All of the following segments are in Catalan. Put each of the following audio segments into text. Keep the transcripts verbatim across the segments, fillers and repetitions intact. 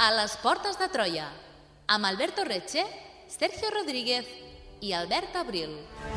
A les portes de Troia, amb Alberto Reche, Sergio Rodríguez i Albert Abril.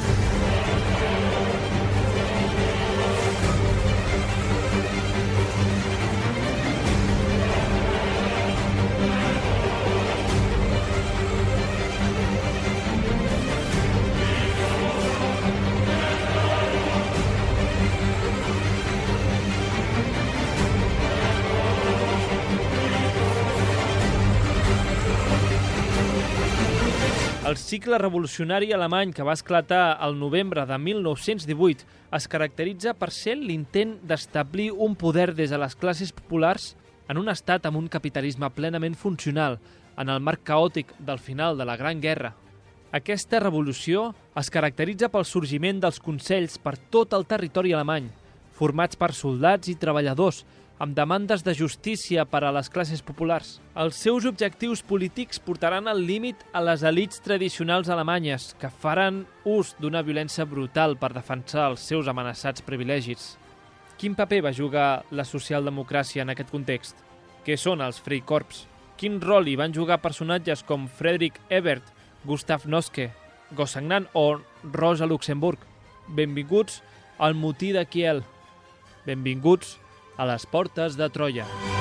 El cicle revolucionari alemany que va esclatar al novembre de mil nou-cents divuit es caracteritza per ser l'intent d'establir un poder des de les classes populars en un estat amb un capitalisme plenament funcional en el marc caòtic del final de la Gran Guerra. Aquesta revolució es caracteritza pel sorgiment dels consells per tot el territori alemany, formats per soldats i treballadors, amb demandes de justícia per a les classes populars. Els seus objectius polítics portaran al límit a les elits tradicionals alemanyes, que faran ús d'una violència brutal per defensar els seus amenaçats privilegis. Quin paper va jugar la socialdemocràcia en aquest context? Què són els Freikorps? Quin rol hi van jugar personatges com Friedrich Ebert, Gustav Noske, Gosagnan o Rosa Luxemburg? Benvinguts al motí de Kiel. Benvinguts a les portes de Troia.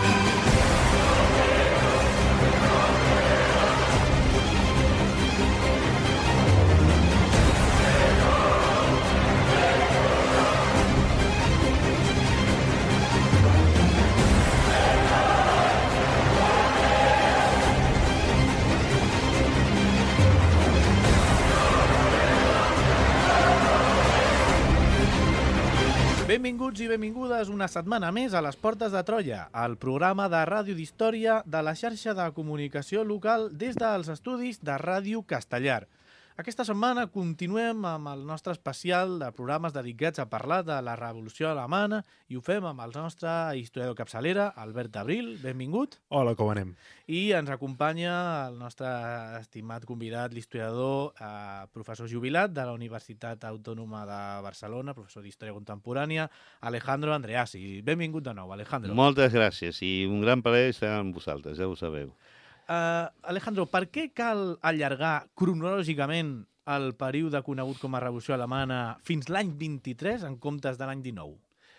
Benvinguts i benvingudes una setmana més a les Portes de Troia, el programa de ràdio d'història de la xarxa de comunicació local des dels estudis de Ràdio Castellar. Aquesta setmana continuem amb el nostre especial de programes dedicats a parlar de la Revolució Alemana i ho fem amb el nostre historiador capçalera, Albert Abril. Benvingut. Hola, com anem? I ens acompanya el nostre estimat convidat, l'historiador, eh, professor jubilat de la Universitat Autònoma de Barcelona, professor d'Història Contemporània, Alejandro Andreasi. Benvingut de nou, Alejandro. Moltes gràcies i un gran plaer estar amb vosaltres, ja ho sabeu. Uh, Alejandro, per què cal allargar cronològicament el període conegut com a Revolució Alemana fins l'any vint-i-tres en comptes de l'any dinou?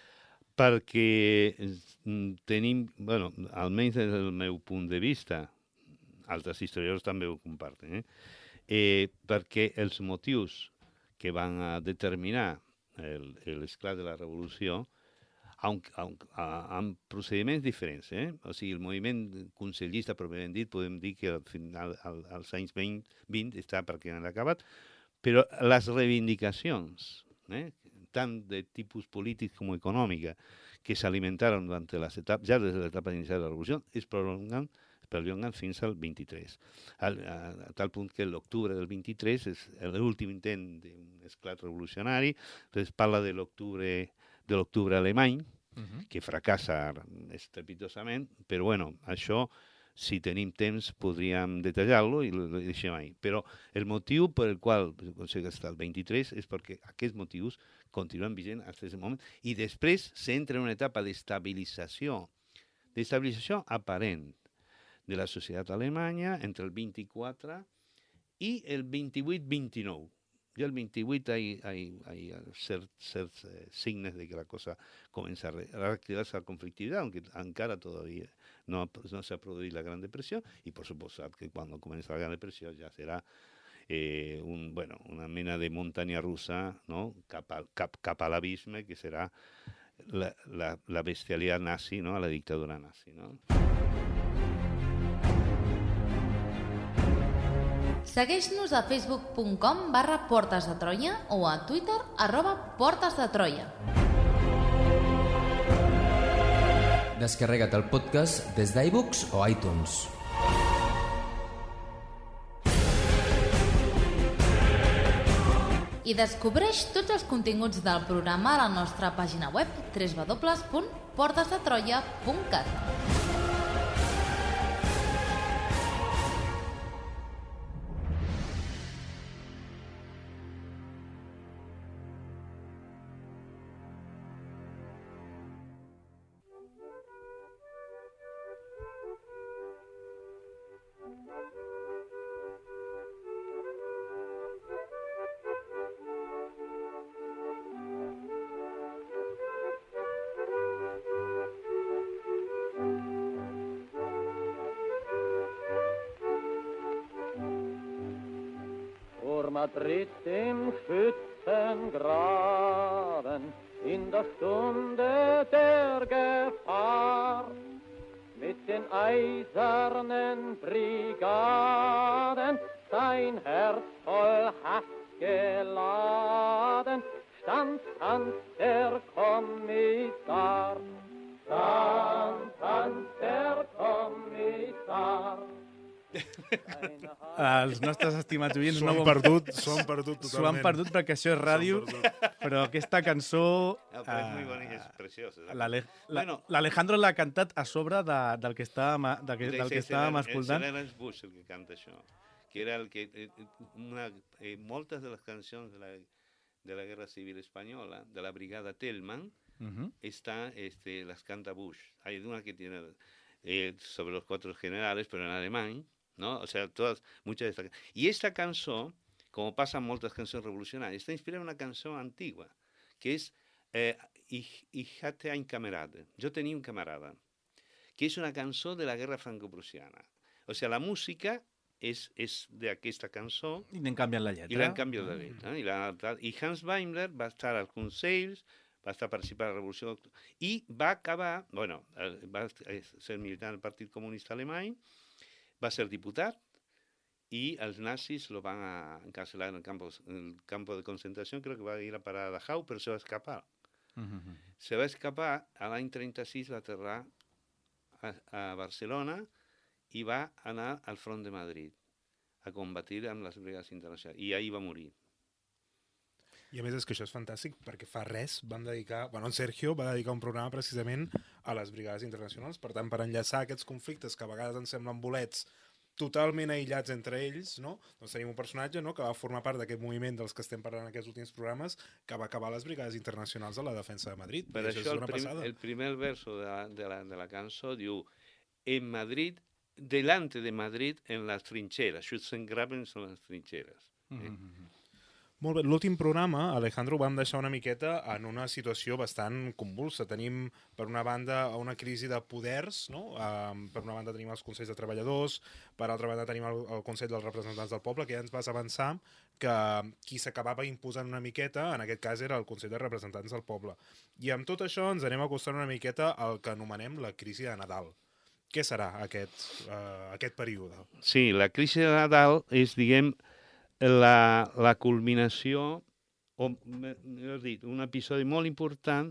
Perquè tenim, bueno, almenys des del meu punt de vista, altres historiadors també ho comparten, eh? Eh, perquè els motius que van a determinar l'esclat de la Revolució Aunque, aunque, amb procediments diferents. Eh? O sigui, el moviment consellista, pròpiament dit, podem dir que al final, als anys vint, vint està pràcticament acabat, però les reivindicacions, eh? tant de tipus polític com econòmica, que s'alimentaron durant les etapes, ja des de l'etapa inicial de la Revolució, es prolonguen, es prolonguen fins al vint-i-tres. Al, a, a tal punt que l'octubre del vint-i-tres és l'últim intent d'un esclat revolucionari, es parla de l'octubre de l'octubre alemany, uh-huh. que fracassa estrepitosament, però bueno, això, si tenim temps, podríem detallar-lo i ho deixem ahí. Però el motiu per el qual s'ha estat el vint-i-tres és perquè aquests motius continuen vigents fins aquest moment i després s'entra en una etapa d'estabilització, d'estabilització aparent de la societat alemanya entre el vint-i-quatre i el vint-i-vuit vint-i-nou. Ja el vint-i-vuit hi ha certs, certs eh, signes de que la cosa comença a reactivar-se la conflictivitat, aunque encara todavía no, no s'ha produït la Gran Depressió, i per suposat que quan comença la Gran Depressió ja serà eh, un, bueno, una mena de muntanya russa, no? cap, a, cap, cap a l'abisme, que serà la, la, la bestialitat nazi, no? La dictadura nazi. No? Segueix-nos a facebook punt com barra Portes de Troia o a Twitter arroba Portes de Troia. Descarrega't el podcast des d'iBooks o iTunes. I descobreix tots els continguts del programa a la nostra pàgina web w w w punt portes de troia punt cat. Madrid im Schützengraben in der Stunde der Gefahr mit den eisernen Brigaden sein Herz voll Hass geladen stand Hans der Kommissar, stand Hans der Kommissar. Els nostres estimats oients S'ho no han ho perdut, s'ho han perdut s'ho han totalment. perdut perquè això és ràdio, però aquesta cançó... No, però és muy bonita, és preciosa. l'Ale- la- Bueno. L'Alejandro l'ha cantat a sobre de, del que estàvem, del que, del que estàvem escoltant. És Ernest Busch el que canta això, que era el que... Eh, una, eh, moltes de les cançons de la, de la Guerra Civil Espanyola, de la Brigada Tellman, Uh -huh. está, este, las canta Busch. Hay una que tiene eh, sobre los cuatro generales, pero en alemán, ¿no? O sea, todas, muchas de estas. Y esta canción, como pasan muchas canciones revolucionarias, está inspirada en una canción antigua, que es eh, Ich, ich hatte ein Kamerad. Yo tenía un camarada, que es una canción de la guerra franco-prusiana. O sea, la música es, es de aquesta cançó I n'en canvien la lletra. i l'han canviat de letra. I, la, I Hans Weimler va estar als Consells, va estar participant a la Revolució d'Octubre, i va acabar, bueno, va ser militant del Partit Comunista Alemany, va ser diputat, i els nazis lo van a encarcelar en el campo, en el campo de concentració, creo que va ir a parar a Dachau, però se va escapar. Uh -huh. Se va escapar, a l'any trenta-sis va aterrar a, a Barcelona i va anar al front de Madrid a combatir amb les brigades internacionals. I ahí va morir. I a més és que això és fantàstic perquè fa res van dedicar... Bueno, en Sergio va dedicar un programa precisament a les brigades internacionals, per tant, per enllaçar aquests conflictes que a vegades ens semblen bolets totalment aïllats entre ells, no? Doncs tenim un personatge, no?, que va formar part d'aquest moviment dels que estem parlant en aquests últims programes, que va acabar a les brigades internacionals a la defensa de Madrid. Per I això, és el, una prim, passada. el primer verso de la, de, la, de la cançó diu en Madrid, delante de Madrid, en las trincheras. Schützengraben són les trincheres. Uh -huh. Eh? Molt bé, l'últim programa, Alejandro, vam deixar una miqueta en una situació bastant convulsa. Tenim, per una banda, una crisi de poders, no? Um, per una banda tenim els Consells de Treballadors, per altra banda tenim el, el Consell dels Representants del Poble, que ja ens vas avançar que qui s'acabava imposant una miqueta, en aquest cas era el Consell de Representants del Poble. I amb tot això ens anem acostant una miqueta al que anomenem la crisi de Nadal. Què serà aquest, uh, aquest període? Sí, la crisi de Nadal és, diguem, la, la culminació, o millor dit, un episodi molt important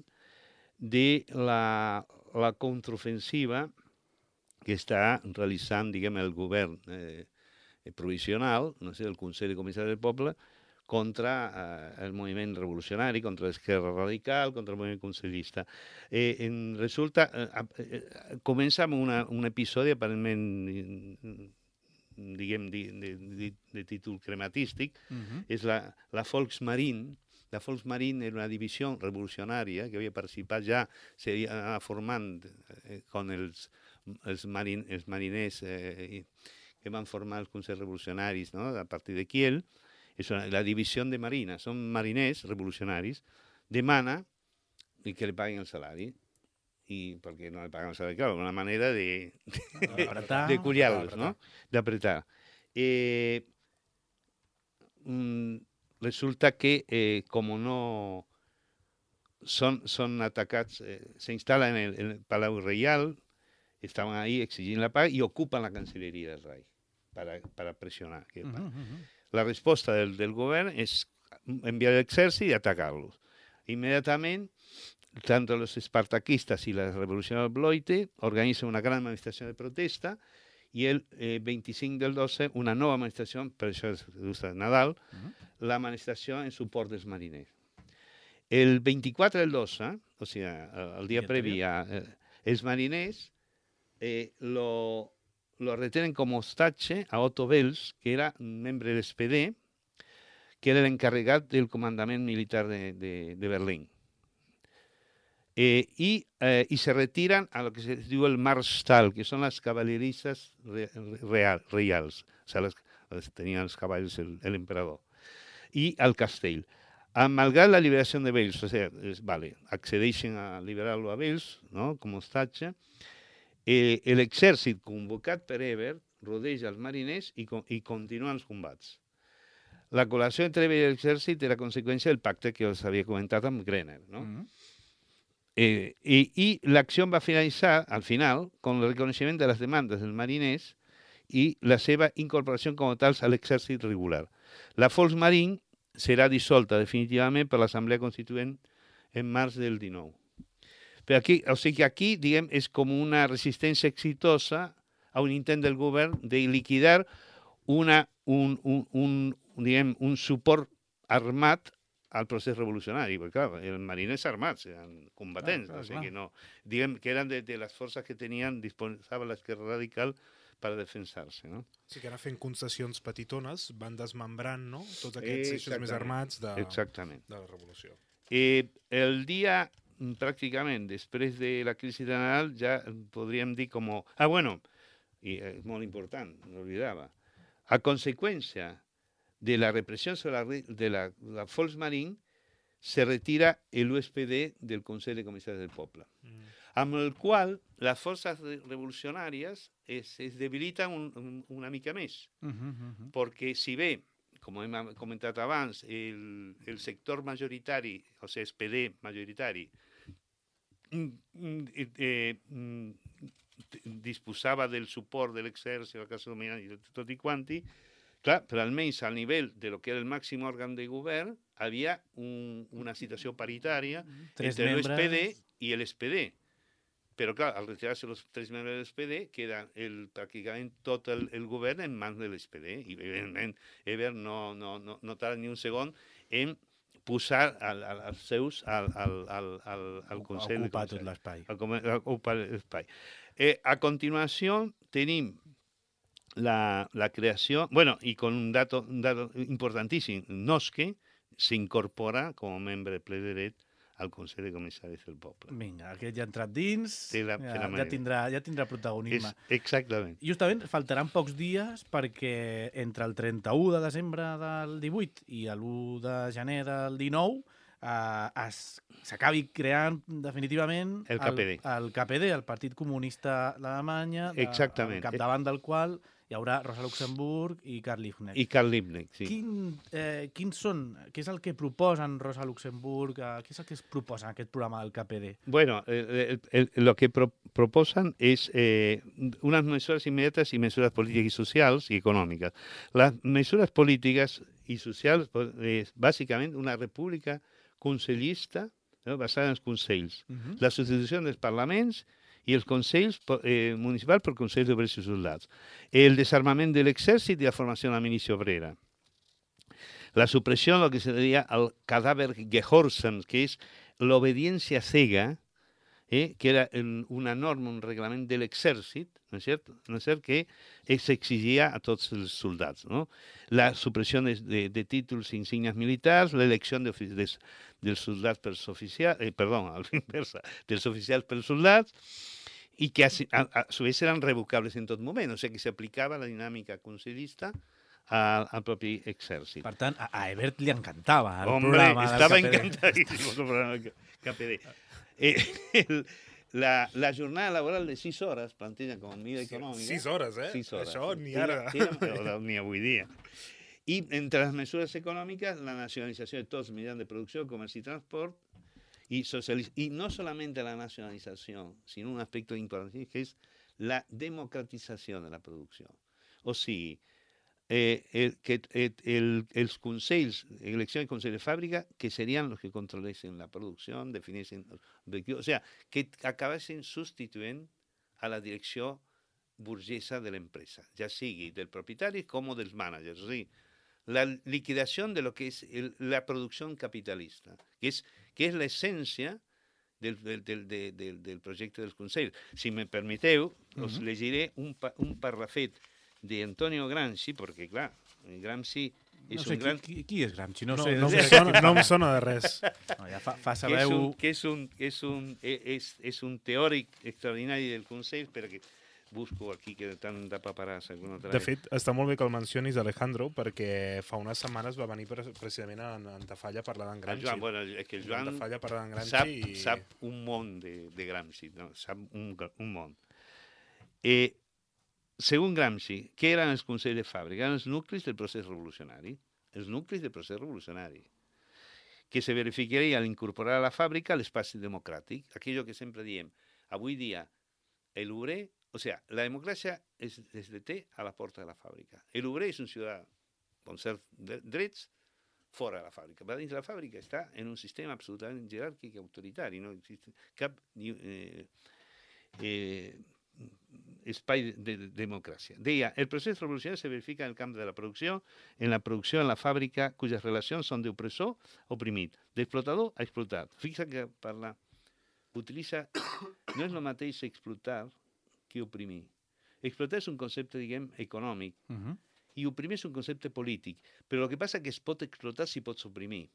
de la, la contraofensiva que està realitzant, diguem, el govern eh, provisional, no sé, el Consell de Comissaris del Poble, contra eh, el moviment revolucionari, contra l'esquerra radical, contra el moviment consellista. Eh, en resulta, eh, eh, comença amb una, un episodi aparentment, diguem, de, de, de, de títol crematístic, uh -huh. és la, la Volksmarine. La Volksmarine era una divisió revolucionària que havia participat ja, s'havia formant eh, con els, els, marin, els mariners eh, que van formar els consells revolucionaris, no?, a partir de Kiel. És una, la divisió de marina, són mariners revolucionaris, demana que li paguen el salari. I perquè no li paguen el salari, clar, una manera de, de, de collar-los, no?, d'apretar. Eh, mm, resulta que, eh, com no són, són atacats, eh, s'instal·len en, en el Palau Reial, estaven ahí exigint la paz i ocupen la Cancilleria del Rei per, per pressionar. Uh -huh, uh -huh. La resposta del, del govern és enviar l'exèrcit i atacar-los. Immediatament, tanto los espartaquistas y la Revolución del Bloite organizan una gran manifestación de protesta y el eh, veinticinc del doce una nova manifestació, per això es usa Nadal, uh -huh. la manifestació en suport dels mariners. El veinticuatro del doce, o sigui, el dia previ a eh, els mariners, eh, lo, lo retenen com hostatge a Otto Wels, que era un membre de l'S P D, que era l'encarregat del comandament militar de, de, de Berlín. Eh, y, eh, y se retiran a lo que se diu el Marstall, que son las caballeristas re, real, reals, o sea, las, las tenían los caballos el, el emperador, y al castell. Malgrat la liberació de Wels, o sea, es, vale, accedeixen a liberar-lo a Wels, no?, com a hostatge, eh, l'exèrcit convocat per Ebert rodeja els mariners i, i continuen els combats. la col·lació entre l'exèrcit era conseqüència del pacte que us havia comentat amb Grenner, no? Mm. Eh, i i l'acció va finalitzar, al final, con el reconeixement de les demandes dels mariners i la seva incorporació com a tals a l'exèrcit regular. La Volksmarine serà dissolta definitivament per l'Assemblea Constituent en març del dinou. Però aquí, o sigui que aquí, diguem, és com una resistència exitosa a un intent del govern de liquidar una, un, un, un, diguem, un suport armat al procés revolucionari, perquè clar, els mariners armats, eren combatents, Clar, clar, o sigui, clar. no, diguem que eren de, de les forces que tenien, disposava l'esquerra radical per defensar-se, no? Sí que anar fent concessions petitones, van desmembrant, no?, tots aquests eixos més Exactament. armats de, Exactament. de la revolució. Eh, el dia, mm, pràcticament, després de la crisi general, ja podríem dir com... Ah, bueno, i és molt important, no oblidava, a conseqüència de la repressió sobre la, re- de la, la Volksmarine, se retira l'U S P D del Consell de Comissaris del Poble, Mm. amb el qual les forces re- revolucionàries es, es debiliten un, un, una mica més, Uh -huh, uh -huh. perquè si bé, com hem comentat abans, el, el sector majoritari, o sigui, S P D majoritari, mm, mm, eh, mm, disposava del suport de l'exèrcit, la classe dominant i tot i quanti, clar, però almenys al nivell de lo que era el màxim òrgan de govern, havia un, una situació paritària Tres entre l'U S P D membres. i l'S P D. Però, clar, al retirar-se els tres membres de l'S P D, queda el, pràcticament tot el, el govern en mans de l'S P D. I, evidentment, Ebert no, no, no, no tarda ni un segon en posar al, al, als seus al, al, al, al, al Consell. Ocupar de tot l'espai. a com- a ocupar l'espai. Eh, a continuació tenim la, la creació, bueno, i con un dato, un dato importantíssim, Noske s'incorpora com a membre ple de dret al Consell de Comissaris del Poble. Vinga, aquest ja ha entrat dins, Té la- té ja, la ja, manera. tindrà, ja tindrà protagonisme. És, exactament. Justament faltaran pocs dies perquè entre el trenta-u de desembre del divuit i l'u de gener del dinou eh, es- s'acabi creant definitivament El K P D. el, el K P D, el Partit Comunista d'Alemanya, de- Exactament. al capdavant del qual hi haurà Rosa Luxemburg i Karl Liebknecht. I Karl Liebknecht, sí. Quin, eh, quins són, què és el que proposen Rosa Luxemburg, eh, què és el que es proposa en aquest programa del K P D? Bueno, eh, el- el- lo que pro- proposan es eh, unas mesures inmediatas y mesures políticas y sociales y económicas. Las mesures políticas y sociales pues, es básicamente una república consellista, no? basada en els consells. Uh -huh. La substitució dels parlaments i els consells eh, municipals per consells d'obrers i soldats. El desarmament de l'exèrcit i la formació de la milícia obrera. La supressió de lo que se diría el cadáver Gehorsam, que és l'obediència cega, eh, que era en una norma, un reglament de l'exèrcit, no és cert? No és cert que s'exigia a tots els soldats, no? La supressió de, de, de títols i insignes militars, l'elecció de, de, dels soldats pels oficials, eh, perdó, a l'inversa, dels oficials pels soldats, i que a, a, a su vez eren revocables en tot moment, o sigui que s'aplicava la dinàmica consellista al, al propi exèrcit. Per tant, a, a Ebert li encantava el Hombre, programa estava del K P D. encantadísimo el programa del K P D. Eh, el, la, la jornada laboral de sis hores, planteja com a mida econòmica. Sis hores, eh? Sis hores. Això ni Sí, ara. sí, no, ni avui dia. I entre les mesures econòmiques, la nacionalització de tots els mitjans de producció, comerç i transport, y, socializ y no solamente la nacionalización, sino un aspecto importante que es la democratización de la producción. O sigui, eh, el, que el, el, els consells, elecció de consell de fàbrica, que serien els que controlessin la producció, definissin objectius, o sigui, que acabessin substituint a la direcció burgesa de l'empresa, ja sigui del propietari com dels managers. O sigui, la liquidació de lo que és el, la producció capitalista, que és, que és l'essència del, del, del, del, del projecte dels consells. Si me permeteu, us Mhm. llegiré un, pa, un parrafet d'Antonio Gramsci, perquè, clar, Gramsci és No sé un gran... qui, qui, qui és Gramsci, no, No, sé. no, sé em sona, no em sona de res. No, ja fa, fa que saber és un, que és un, que és un, és, és un teòric extraordinari del Consell, però que busco aquí que tant de paperàs alguna altra De fet, està molt bé que el mencionis, Alejandro, perquè fa unes setmanes va venir pre precisament a Antafalla a parlar d'en El Gramsci. Joan, bueno, és que el Joan Antafalla a parlar d'en Gramsci sap, i... sap un món de, de Gramsci, no? Sap un, un món. Eh, segons Gramsci, què eren els consells de fàbrica? Eren els nuclis del procés revolucionari. els nuclis del procés revolucionari, que se verificaria al incorporar a la fàbrica l'espai democràtic, aquello que sempre diem, avui dia, l'obrer, o sea, la democràcia es, es deté a la porta de la fàbrica. L'obrer és un ciutadà amb certs drets fora de la fàbrica. Per dins de la fàbrica està en un sistema absolutament jeràrquic i autoritari, no existe cap eh, eh, espai de, de democràcia. Deia, el procés revolucionari se verifica en el camp de la producció, en la producció en la fàbrica, cuyes relacions són d'opressor a oprimit, d'explotador a explotat. Fixa que parla, utilitza, no és el mateix explotar que oprimir. Explotar és un concepte, diguem, econòmic, uh-huh. i oprimir és un concepte polític, però el que passa és que es pot explotar si pots oprimir.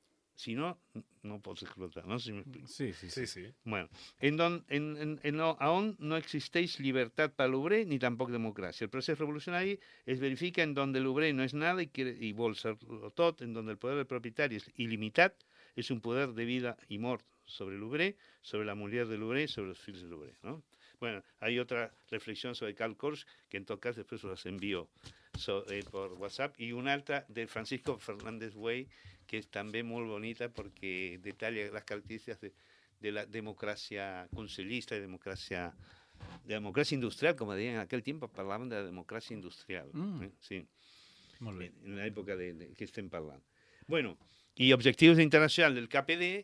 Si no, no pots explotar, no? Si sí, sí, sí. Sí, sí. Bueno, en, don, en, en, en no, on no existeix llibertat per l'obrer ni tampoc democràcia. El procés revolucionari es verifica en donde l'obrer no és nada i, quiere, i vol ser-lo tot, en donde el poder del propietari és il·limitat, és un poder de vida i mort sobre l'obrer, sobre la muller de l'obrer, sobre els fills de l'obrer, ¿no? Bueno, hay otra reflexión sobre Karl Korsch, que en todo caso después os envío so, eh, por WhatsApp, y una altra de Francisco Fernández Güey, que es también muy bonita porque detalla las características de, de la democracia concilista y democracia, de democracia industrial, como decían en aquel tiempo, hablaban de la democracia industrial. Mm. ¿eh? Sí. Molt bé. En la època de, de, que estem parlant. Bueno, i objectius internacionals del K P D,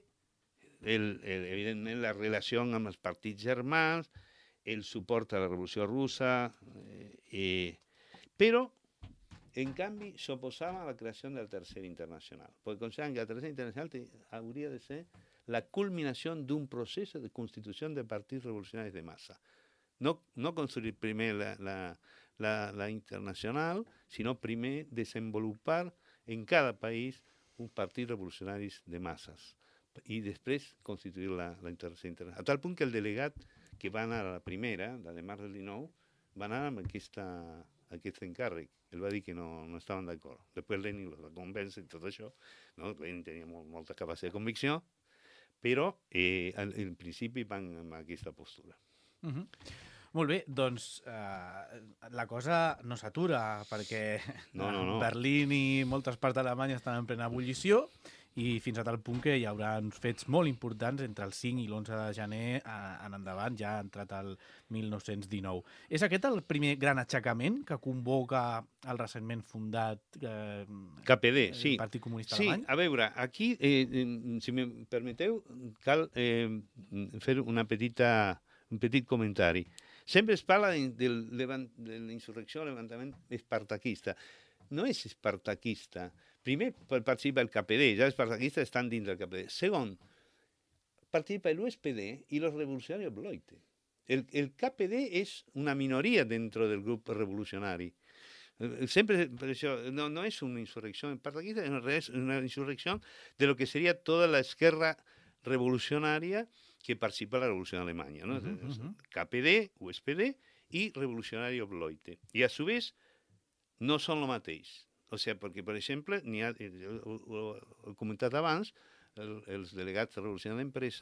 el, el, evidentment la relació amb els partits germans, el suport a la revolució russa, eh, eh, però, en canvi, s'oposava a la creació del Tercer Internacional, perquè consideren que el Tercer Internacional te, hauria de ser la culminació d'un procés de constitució de partits revolucionaris de massa. No, no construir primer la, la, la, la internacional, sinó primer desenvolupar en cada país un partit revolucionaris de masses i després constituir la, la Tercer Internacional. A tal punt que el delegat que va anar a la primera, la de març del dinou, va anar amb aquesta, aquest encàrrec. Ell va dir que no, no estaven d'acord. Després Lenin la convence i tot això. No? Lenin tenia molt, molta capacitat de convicció, però eh, en, en principi van amb aquesta postura. Uh-huh. Molt bé, doncs eh, la cosa no s'atura perquè no, no, no. Berlín i moltes parts d'Alemanya estan en plena ebullició i fins a tal punt que hi haurà uns fets molt importants entre el cinc i l'onze de gener en endavant, ja ha entrat el mil nou-cents dinou. És aquest el primer gran aixecament que convoca el recentment fundat eh, K P D, sí. el Partit Comunista sí, Alemany? Sí, a veure, aquí, eh, si me permeteu, cal eh, fer una petita, un petit comentari. Sempre es parla de, de, de la insurrecció, el levantament espartaquista. No és espartaquista. Primer, participa el K P D, ja els espartaquistes estan dins del K P D. Segon, participa el U S P D i los revolucionarios Bloite. El, el K P D és una minoria dentro del grup revolucionari. Sempre, per això, no, no és una insurrecció espartaquista, és una insurrecció de lo que seria tota la esquerra revolucionària que participa en la revolució alemanya, ¿no? Uh-huh, uh-huh. K P D, U S P D i revolucionario Bloite. I a su vez no són el mateix. O sigui, perquè, per exemple, n'hi ha, ho, ho he comentat abans, el, els delegats de revolució de l'empresa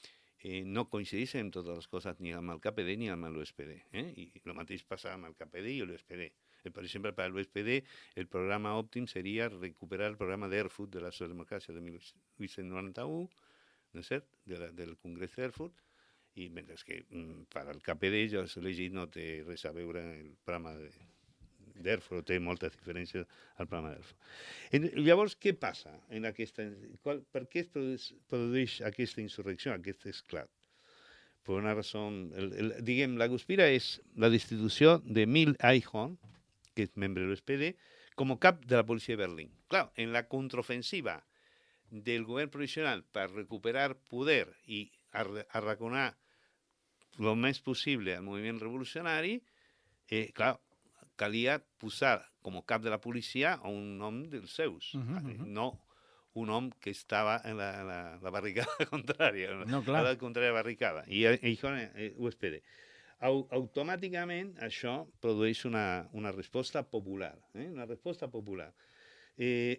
eh, no coincideixen en totes les coses ni amb el K P D ni amb l'U S P D. Eh? I el mateix passa amb el K P D i l'U S P D. Eh, per exemple, per l'U S P D, el programa òptim seria recuperar el programa d'Erfurt de la Socialdemocràcia de mil vuit-cents noranta-u, no és cert? De la, del Congrés d'Erfurt, i mentre que mm, per al K P D, jo he llegit, no té res a veure el programa de d'Erfurt, té moltes diferències al programa d'Erfurt. Llavors, què passa en aquesta... Qual, per què es produeix, produeix aquesta insurrecció, aquest esclat? Per una raó... El, el, diguem, la conspira és la destitució de Emil Eichhorn, que és membre de l'U S P D, com a cap de la policia de Berlín. Clar, en la contraofensiva del govern provisional per recuperar poder i arraconar el més possible al moviment revolucionari, eh, clar, calia posar com a cap de la policia a un home dels seus, uh-huh, uh-huh. no un home que estava en la, la, la barricada contrària, no, clar. a la contrària barricada, i això és U S P D. Au, automàticament això produeix una, una resposta popular, eh? una resposta popular. Eh,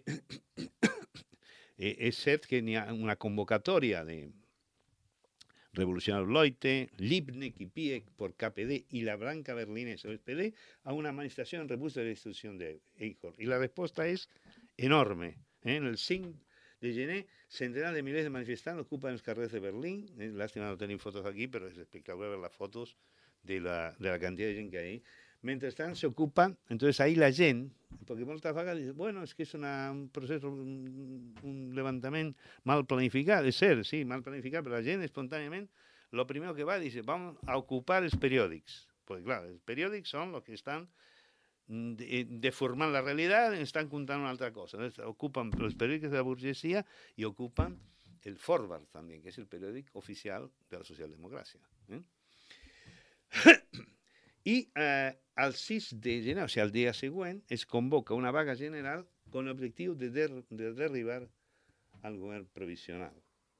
és cert que n'hi ha una convocatòria de Revolucionario Bloite, Liebknecht y Piek por K P D y la branca berlinesa U S P D a una manifestación en repudio de la destrucción de Eichhorn. Y la respuesta es enorme. Eh? En el cinc de gener, centenars de milers de manifestants ocupen els carrers de Berlín. Eh? Lástima no tenim fotos aquí, però és espectacular ver les fotos de la, de la cantidad de gent que hay. Mentrestant se ocupan, entonces ahí la gent, porque moltes vegades dice, bueno, es que es una, un proceso, un, un levantament mal planificat, és cert, sí, mal planificat, però la gent espontàniament, lo primero que va, dice, vamos a ocupar els periòdics. Pues claro, els periòdics són los que estan de, deformant la realitat, estan contant una altra cosa. Entonces, ocupan els periòdics de la burguesia i ocupan el Forward també, que és el periòdic oficial de la socialdemocràcia. Eh? I eh, el sis de gener, o sigui, el dia següent, es convoca una vaga general con l'objectiu de, der de derribar al govern provisional.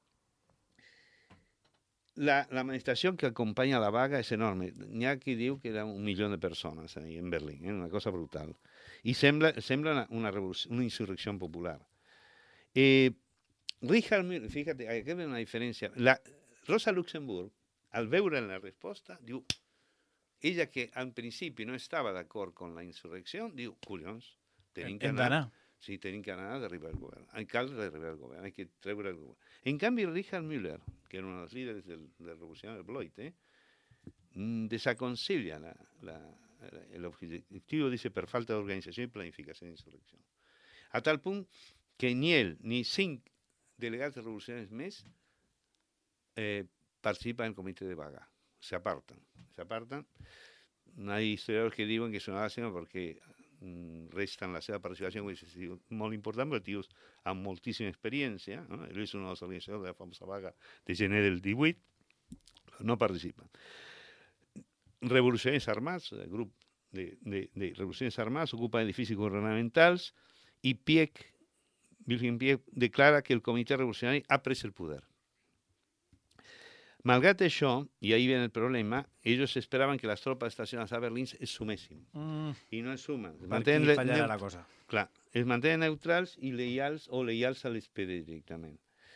La, la manifestació que acompanya la vaga és enorme. N'hi ha qui diu que era un milió de persones ahí en Berlín, eh? Una cosa brutal. I sembla, sembla una, una, una insurrecció popular. Eh, Richard Müller, fíjate, aquí ve una diferència. La Rosa Luxemburg, al veure la resposta, diu... Ella, que al principi no estava d'acord amb la insurrecció, diu, collons, tenim que anar, sí, tenim que anar a derribar el govern. Cal derribar el govern, hay que treure el govern. En canvi, Richard Müller, que era un dels líderes del, del revolucionario Bloit, eh, desaconsella la, la, el objetivo, dice, per falta d'organització i planificació de insurrecció. A tal punt que ni ell ni cinc delegats revolucionaris més eh, participen en el comitè de vaga. Se apartan, se apartan. Hay historiadores que diuen que això no ha de ser perquè resten la seva participació molt important, però tios amb moltíssima experiència, no? Ell és un dels organitzadors de la famosa vaga de gener del divuit, no participen. Revolucionaris armats, el grup de, de, de revolucionaris armats ocupa edificis governamentals i Pieck, Wilhelm Pieck, declara que el comitè revolucionari ha pres el poder. Malgrat això, i ahí viene el problema, ellos esperaven que les tropes estacionades a Berlín es sumessin. Mm. I no es sumen. Es per aquí fallarà la cosa. Clar, es mantenen neutrals i lleials o lleials a l'S P D directament.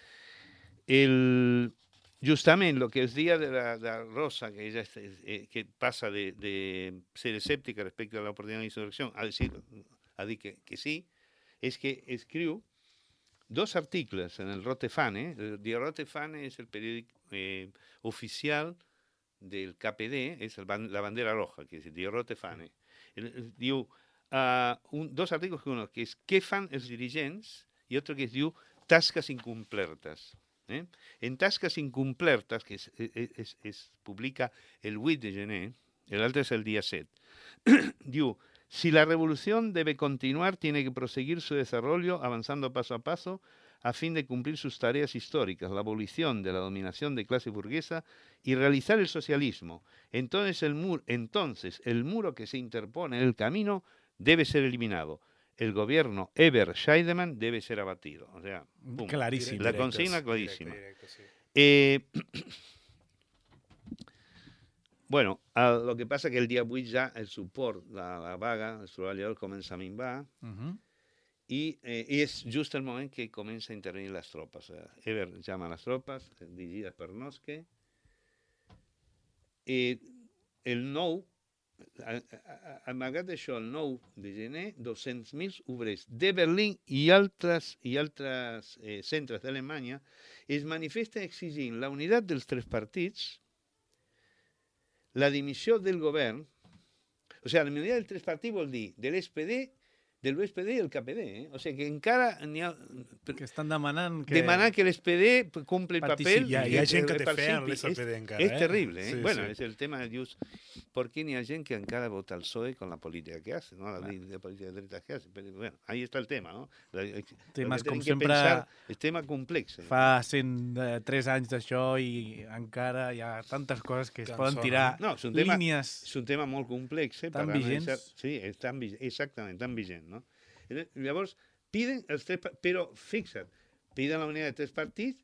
El... Justament el que es dia de la de Rosa, que ella eh, que passa de, de ser escèptica respecte a l'oportunitat d'insurrecció a dir, a dir que, que sí, és que escriu dos articles en el Rote Fahne. El Die Rote Fahne és el periòdic eh, oficial del K P D, és el, la bandera roja, que és el Die Rote Fahne. El, el, diu uh, un, dos articles, uno que és què fan els dirigents i otro que es diu tasques incomplertes. Eh? En tasques incomplertes, que es, es, es, es publica el vuit de gener, l'altre és el dia set, diu: si la revolución debe continuar, tiene que proseguir su desarrollo avanzando paso a paso a fin de cumplir sus tareas históricas, la abolición de la dominación de clase burguesa y realizar el socialismo. Entonces el, mur, entonces el muro que se interpone en el camino debe ser eliminado. El gobierno Eber-Scheidemann debe ser abatido. O sea, pum, clarísimo. La consigna clarísima. Directe, directe, sí. Eh, bueno, el, lo que passa que el dia vuit ja el suport de la vaga, els treballadors comença a minvar, uh -huh. i, eh, i és just el moment que comença a intervenir les tropes. Eber llama a les tropes, dirigides per Noske. Eh, el nou, malgrat això, el nou de gener, dos-cents mil obrers de Berlín i altres, i altres eh, centres d'Alemanya es manifesten exigint la unitat dels tres partits, la dimissió del govern, o sigui, la unitat dels tres partits vol dir de l'S P D, de l'U S P D i el K P D. Eh? O sigui, que encara n'hi ha... Que estan demanant que... Demanant que l'S P D compli el paper... Hi ha, hi ha gent que té fe en l'S P D encara. És eh? terrible. Eh? Sí, bueno, sí. és el tema de dius, ¿por qué n'hi ha gent que encara vota al P S O E con la política que hace, ¿no? La claro. de política de dretas que hace? Pero, bueno, ahí está el tema, ¿no? La, Temes com que sempre... Pensar, és tema complex. Eh? Fa cent tres anys d'això i encara hi ha tantes coses que es que poden tirar no, és un tema, línies... És un tema molt complex. Eh, tan vigents. Analitzar. Sí, és tan, exactament, tan vigent, no? Llavors, piden els tres, però fixa't, piden la unitat de tres partits,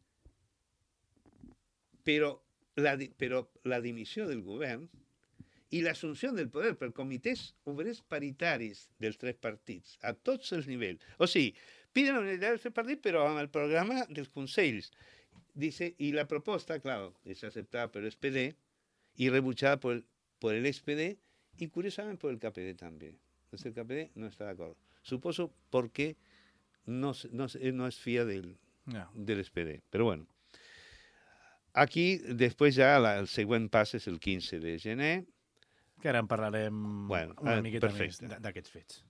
però la, però la dimissió del govern i l'assumpció del poder per comitès obrers paritaris dels tres partits, a tots els nivells. O sigui, piden la unitat dels tres partits, però amb el programa dels consells. Dice, y la proposta, claro, es aceptada por el S P D y rebutjada por el, por el S P D y curiosamente por el K P D también. Entonces el K P D no está de acuerdo. Suposo porque no, se- no, se- no es fia del, Ja. del S P D. Però bueno. Aquí, després ja, la, el següent pas és el quinze de gener. Que ara en parlarem Bueno, una eh, miqueta perfecte. més d- d'aquests fets.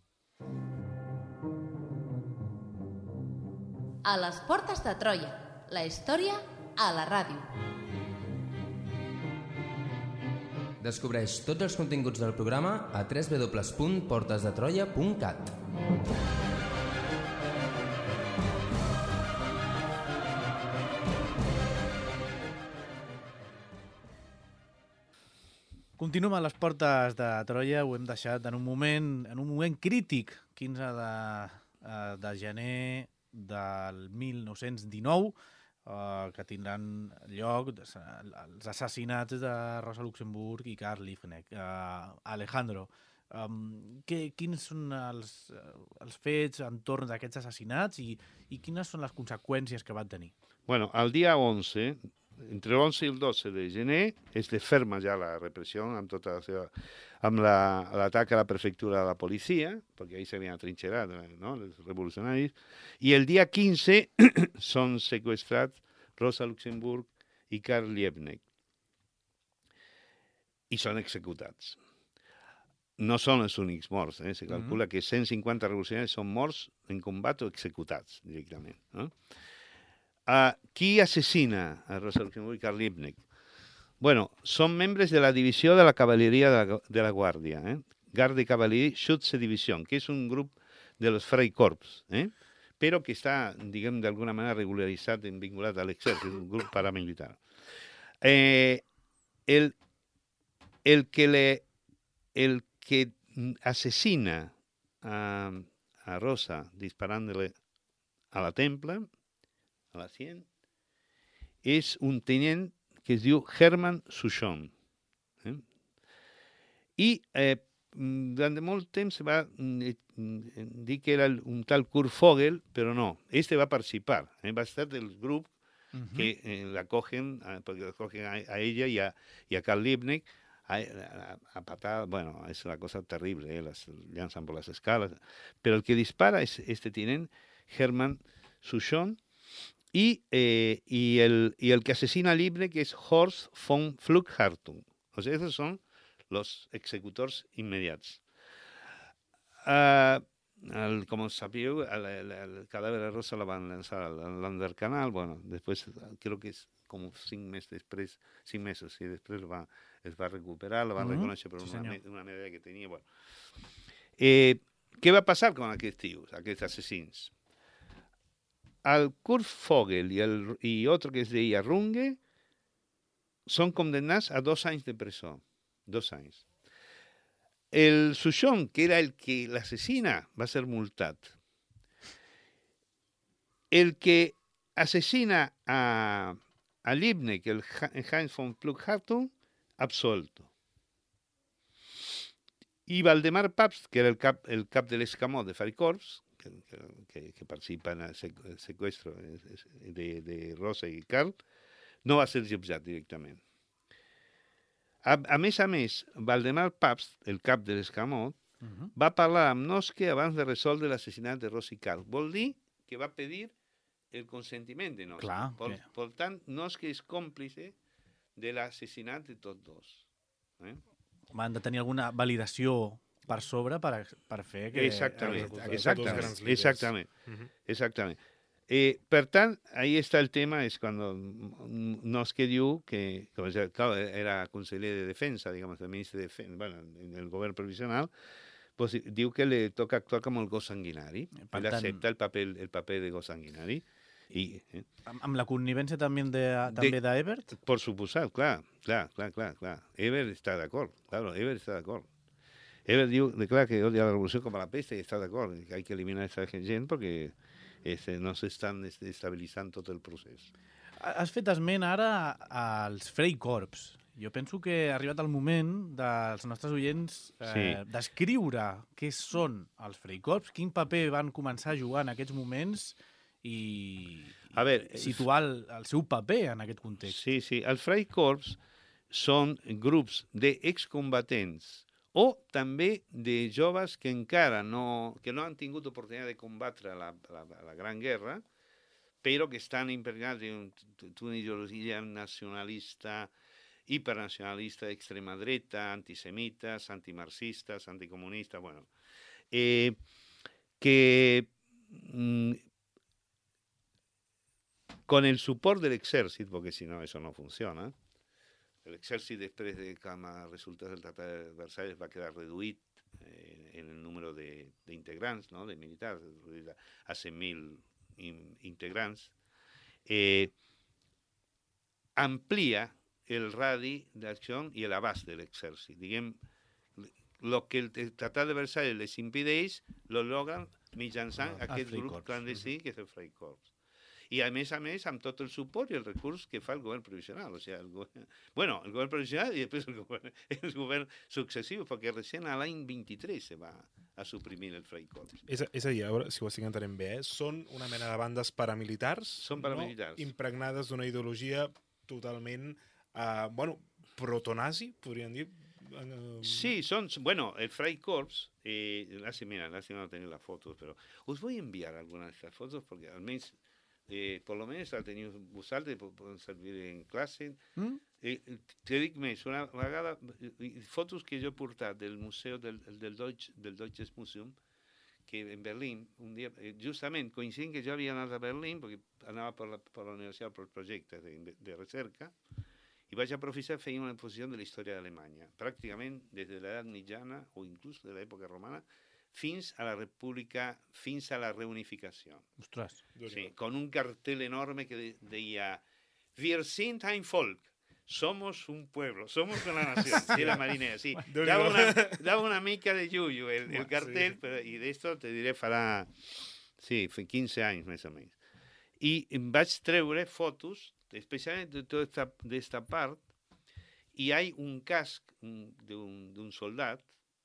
A les portes de Troia, la història a la ràdio. Descobreix tots els continguts del programa a w w w punt portes de troia punt cat. Continuem a les portes de Troia, ho hem deixat en un moment, en un moment crític, quinze de, eh, de gener del mil nou-cents dinou, eh, que tindran lloc des- els assassinats de Rosa Luxemburg i Karl Liebknecht. Eh, Alejandro, um, que, quins són els, eh, els fets entorn d'aquests assassinats i, i quines són les conseqüències que van tenir? Bueno, el dia onze, entre l'onze i el dotze de gener, es ferma ja la repressió amb tota la seva, amb la- l'atac a la prefectura de la policia, perquè ahí s'havien atrinxerat, no?, els revolucionaris, i el dia quinze són seqüestrats Rosa Luxemburg i Karl Liebknecht. I són executats. No són els únics morts, eh? Se calcula que cent cinquanta revolucionaris són morts en combat o executats directament, no? Uh, qui assassina a Rosa Luxemburg i Karl Liebknecht? Bueno, són membres de la divisió de la cavalleria de la, de la Guàrdia, eh? Garde Cavalier Schütze-Division, que és un grup de los Freikorps, eh? Però que està, diguem, d'alguna manera regularitzat i vinculat a l'exèrcit, un grup paramilitar. Eh, el, el, que le, el que assassina a, a Rosa disparant-li a la templa, a la cien, és un tenent que es diu Hermann Suchon. Eh? I eh, durant molt temps se va eh, dir que era un tal Kurt Vogel, però no, este va participar, eh? Va estar del grup que eh, la cogen, eh, porque la cogen a, a ella y a, y a Karl Liebknecht a, a, a patada. Bueno, es una cosa terrible, eh? Las lanzan por las escalas, pero el que dispara es este tienen Hermann Suchon. Y, eh, y, el, y el que asesina a Liebknecht es Horst von Pflugk-Hartung. O sea, esos son los ejecutores inmediatos. Uh, el, com sabíeu, el, el, el cadáver de Rosa la van lançar al Landerkanal. Bueno, després, creo que és com cinc mesos després, cinc mesos, i després va, es va recuperar, la van Mm-hmm. reconèixer per Sí, una, senyor. me- una medalla que tenia. Bueno. Eh, què va passar amb aquests tios, aquests assassins? El Kurt Vogel i, el, i otro que es deia Runge són condemnats a dos anys de presó. Dos anys. El Suchon, que era el que l'assassina, va ser multat. El que assassina a, a Liebknecht, el Heinz von Pflugk-Hartung, absuelto. I Valdemar Pabst, que era el cap, el cap de l'escamot de Freikorps, que, que, que participa en el secuestro de, de Rosa i Karl, no va ser jutjat directament. A, a més a més, Valdemar Pabst, el cap de l'escamot, Uh-huh. va parlar amb Noske abans de resoldre l'assassinat de Rosa i Karl. Vol dir que va pedir el consentiment de Noske. Clar, per, que- per tant, Noske és còmplice de l'assassinat de tots dos. Eh? Van de tenir alguna validació per sobre per, per fer que... Exactament, els- els dos exactament, grans líders. exactament, Mhm. exactament. Eh, per tant, ahí está el tema, es cuando Noske diu que, como ya, claro, era conseller de defensa, digamos, el ministre de defensa, bueno, en el govern provisional, pues diu que le toca actuar com el gos sanguinari. Per Ell tant- accepta el paper, el paper de gos sanguinari. I, eh, Amb, amb la connivència també de, també d'Ebert? por suposat, clar, clar, clar, clar, clar. Eber està d'acord, claro, Eber està d'acord. Eber diu, declara que odia la revolució com a la peste i està d'acord, que hay que eliminar esta gent perquè este, no s'estan estabilitzant tot el procés. Has fet esment ara als Freikorps. Jo penso que ha arribat el moment dels nostres oients eh, Sí. descriure què són els Freikorps, quin paper van començar a jugar en aquests moments i, A veure, i situar el, el seu paper en aquest context. Sí, sí, els Freikorps són grups d'excombatents o també de joves que encara no, que no han tingut oportunitat de combatre la, la, la Gran Guerra, però que estan impregnats d'una ideologia nacionalista, hipernacionalista d'extrema dreta, antisemites, antimarxistes, anticomunistas, bueno, eh, que mm, con el support del ejército, porque si no eso no funciona, el ejército després de com a resultat del Tractat de Versalles va quedar reduït eh, en el número d'integrants, no?, de militars, a cent mil integrants, eh, amplia el radi d'acció i l'abast de l'exèrcit. Diguem, lo que el Tractat de Versalles les impedeix, lo logran mitjançant Ah, aquest el grup Freikorps. clandestí que és el Freikorps. I a més a més amb tot el suport i el recurs que fa el govern provisional. O sigui, el govern, bueno, el govern provisional i després el govern, el govern successiu, perquè recent a l'any vint-i-tres se va a suprimir el Freikorps. És, a- és a dir, a veure si ho estic entenent bé, eh? Són una mena de bandes paramilitars, Són paramilitars. no? Impregnades d'una ideologia totalment, eh, bueno, protonazi, podríem dir. Eh, Sí, son, bueno, el Freikorps, eh, lástima, mira, lástima no tener las fotos, pero os voy a enviar algunas de estas fotos porque al menos, eh, por lo menos ha tenido vosaltres, pueden servir en clase. Mm? Eh, te dic més, una vegada, eh, fotos que jo he portat del museu del, del, Deutsche, del Deutsches Museum, que en Berlín, un dia, eh, justament coincidint que jo havia anat a Berlín, perquè anava per la, per la universitat per projectes de, de recerca, i vaig aprofitar feia una exposició de la història d'Alemanya, pràcticament des de l'edat mitjana o inclús de l'època romana fins a la república, fins a la reunificació. Ostres. Sí, con un cartel enorme que de, deia Wir sind ein Volk, somos un pueblo, somos una nación. Sí, la marinera, sí. Daba una, daba una mica de yuyu el, el cartel, pero, y de esto te diré farà, sí, quinze anys més o menys. I vaig treure fotos, especialment de tota esta, de esta part, y hay un casc de un, de un soldat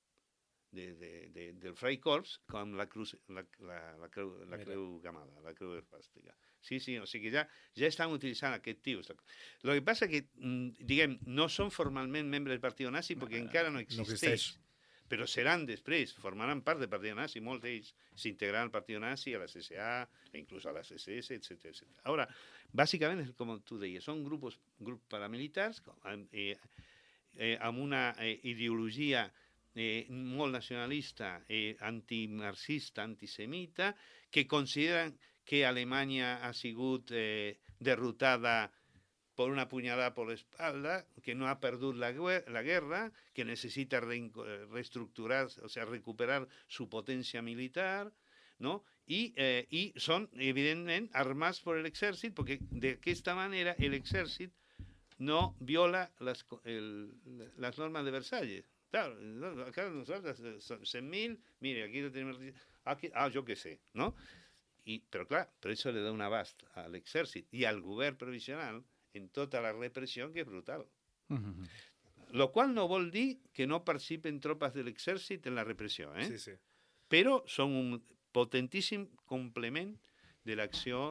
de, de, de, del Freikorps con la, cruz, la, la, la, creu, la creu gamada, la creu espàstica. Sí, sí, o sigui que ja, ja estan utilitzant aquest tio. Lo que passa que, diguem, no són formalment membres del Partit Nazi perquè encara no existeix. No existeix. Però seran després, formaran part del Partit Nazi, molts d'ells s'integraran al Partit Nazi, a la C S A, inclús a la C S S, etcètera, etcètera. Ahora, bàsicament, com tu deies, són grups, grups paramilitars eh, eh, amb una eh, ideologia eh, molt nacionalista, eh, antimarxista, antisemita, que consideren que Alemanya ha sigut eh, derrotada por una puñalada por la espalda, que no ha perdut la, la guerra, que necesita re, reestructurar, o sea, recuperar su potencia militar, ¿no? Y, eh, y son, evidentemente, armados por el ejército, porque de esta manera el ejército no viola las, el, las normas de Versalles. Claro, acá nosotros son cent mil, mire, aquí lo tenemos, aquí, ah, yo qué sé, ¿no? Y, pero claro, pero eso le da un abast al ejército y al gobierno provisional en tota la repressió, que és brutal. Mm-hmm. Lo qual no vol dir que no participen tropes de l'exèrcit en la repressió, eh? Sí, sí. Però són un potentíssim complement de l'acció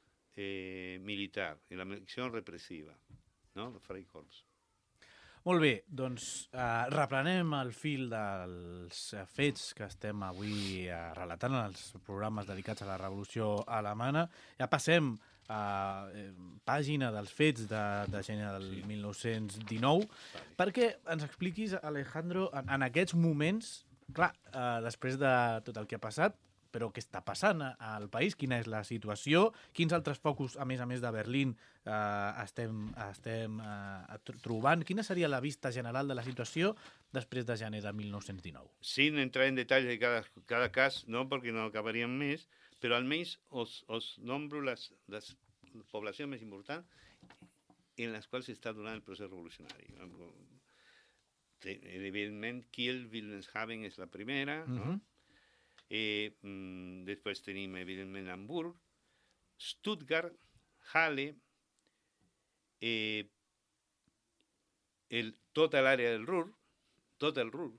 eh, militar, de l'acció repressiva, no? El Freikorps. Molt bé, doncs eh, reprenem el fil dels fets que estem avui eh, relatant en els programes dedicats a la Revolució Alemana. Ja passem a eh, pàgina dels fets de, de gener del sí. mil nou-cents dinou, vale. Perquè ens expliquis, Alejandro, en, en aquests moments, clar, eh, després de tot el que ha passat, però què està passant al país, quina és la situació, quins altres focus, a més a més de Berlín, eh, estem, estem eh, trobant, quina seria la vista general de la situació després de gener de mil nou-cents dinou? Sin entrar en detalls de cada, cada cas, no, perquè no acabaríem més, però almenys os, os nombro les, les poblacions més importants en les quals està donant el procés revolucionari. Evidentment, Kiel, Wilhelmshaven és la primera, no? Uh-huh. Eh, mm, després tenim, evidentment, Hamburg, Stuttgart, Halle, eh, el, tota l'àrea del Ruhr, tot el Ruhr,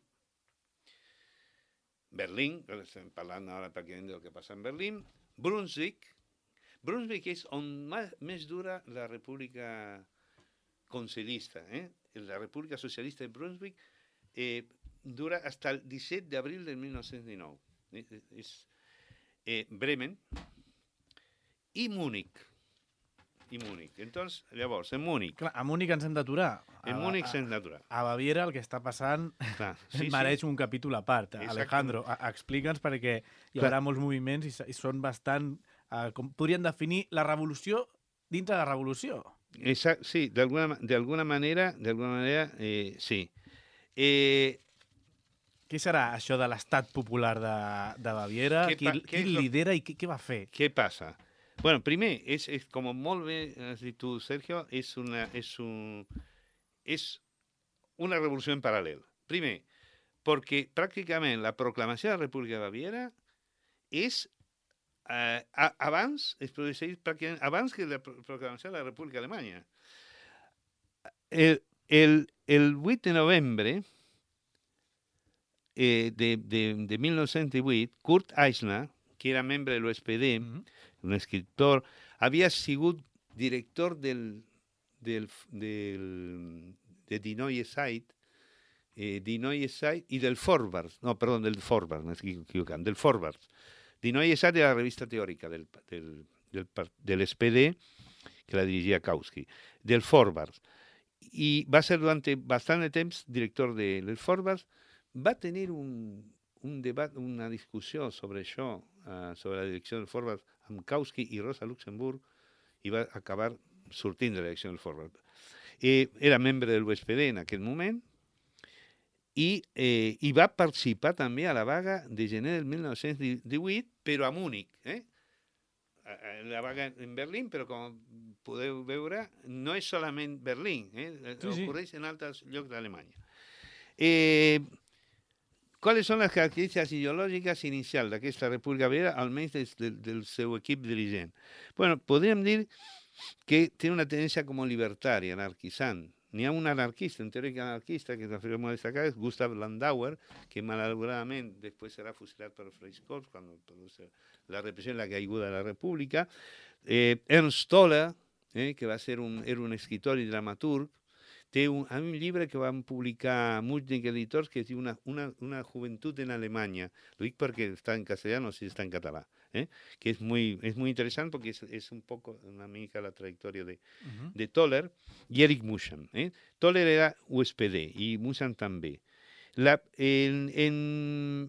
Berlín, estem parlant ara pràcticament del que passa en Berlín, Brunswick. Brunswick és on més dura la república concilista, eh? La república socialista de Brunswick, eh, dura hasta el disset d'abril del mil nou-cents dinou. És, és eh, Bremen i Múnich. I Múnich. Entonces, llavors, en Múnich. Clar, a Múnich ens hem d'aturar. En Múnich s'hem d'aturar. A Baviera el que està passant Clar, sí, mereix sí. un capítol a part. Exacte. Alejandro, a- explica'ns perquè hi Clar. haurà molts moviments i, s- i són bastant... Eh, com podrien definir la revolució dins de la revolució. Exact, sí, d'alguna d'alguna manera, d'alguna manera, eh, sí. Eh, Què serà això de l'estat popular de, de Baviera? Què Qui, pa- què qui és lo- lidera i què, què va fer? què passa? Bueno, primer, és, és com molt bé has dit tu, Sergio, és una, és un, és una revolució en paral·lel. Primer, perquè pràcticament la proclamació de la República de Baviera és eh, a, abans, es produeix pràcticament abans que la pro- proclamació de la República Alemanya. El, el, el vuit de novembre eh, de, de, de mil nou-cents divuit, Kurt Eisner, que era membre de l'U S P D, Mm -hmm. un escriptor, havia sigut director del, del, del, de Die Neue Zeit, eh, Die Neue Zeit i del Vorwärts, no, perdó, del Vorwärts, m'estic equivocant, del Vorwärts. Die Neue Zeit era la revista teòrica del, del, del, de l'U S P D, que la dirigia Kautsky, del Vorwärts. I va ser durant bastant de temps director de, del Vorwärts. Va tenir un, un debat, una discussió sobre això, uh, sobre la direcció del Vorwärts, amb Kautsky i Rosa Luxemburg, i va acabar sortint de la direcció del Vorwärts. Eh, era membre de l'U S P D en aquell moment, i, eh, i va participar també a la vaga de gener del mil nou-cents divuit, però a Múnich, eh? La vaga en Berlín, però com podeu veure, no és solament Berlín, eh? Sí, sí. Ocorreix en altres llocs d'Alemanya. Eh, ¿Cuáles son las características ideològiques inicials d'aquesta República Baviera, almenys des del, del seu equip dirigent? Bueno, podríem dir que té una tendència com libertària, anarquitzant. N'hi ha un anarquista, un teòric anarquista, que és la figura molt destacada, és Gustav Landauer, que malauradament després serà fusilat per Freikorps quan produce la repressió i la caiguda de la República. Eh, Ernst Toller, eh, que va ser un, era un escritor i dramaturg, té un, un llibre que van publicar Multnick Editors que es diu una, una, una juventud en Alemanya. Lo dic perquè està en castellà, no sé si està en català. Eh? Que és muy, és muy interessant perquè és, és un poco una mica la trajectòria de, Uh -huh. de Toller i Erich Muscham. Eh? Toller era U S P D i Muscham també. La, en, en,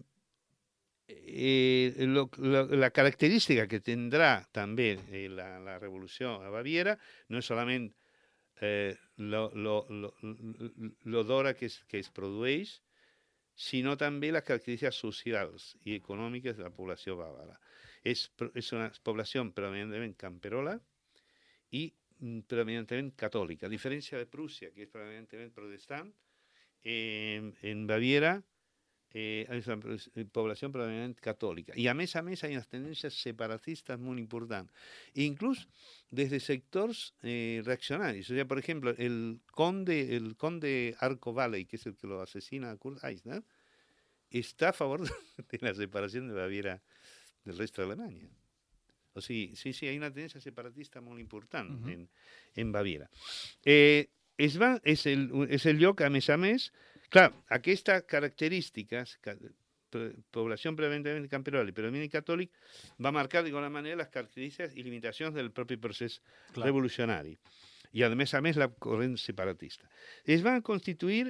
eh, lo, lo, la característica que tindrà també eh, la, la revolució a Baviera no és solament eh, lo, lo, lo, lo d'hora que, es, que es produeix, sinó també les característiques socials i econòmiques de la població bàvara. És, és una població predominantment camperola i predominantment catòlica, a diferència de Prússia, que és predominantment protestant. Eh, en Baviera eh, és una població predominantment catòlica. I a més a més hi ha unes tendències separatistes molt importants, inclús des de sectors eh, reaccionaris. O sea, por ejemplo, el conde, el conde Arco Valley, que es el que lo asesina a Kurt Eisner, está a favor de la separación de Baviera del resto de Alemanya. O sigui, sí, sí, hi ha una tendència separatista molt important uh -huh. en, en Baviera. Eh, es va, és, el, és el lloc, a més a més, clar, aquestes característiques, població predominantment camperola i predominant catòlic, va marcar d'alguna manera les característiques i limitacions del propi procés clar. revolucionari. I, a més a més, la corrent separatista. Es van constituir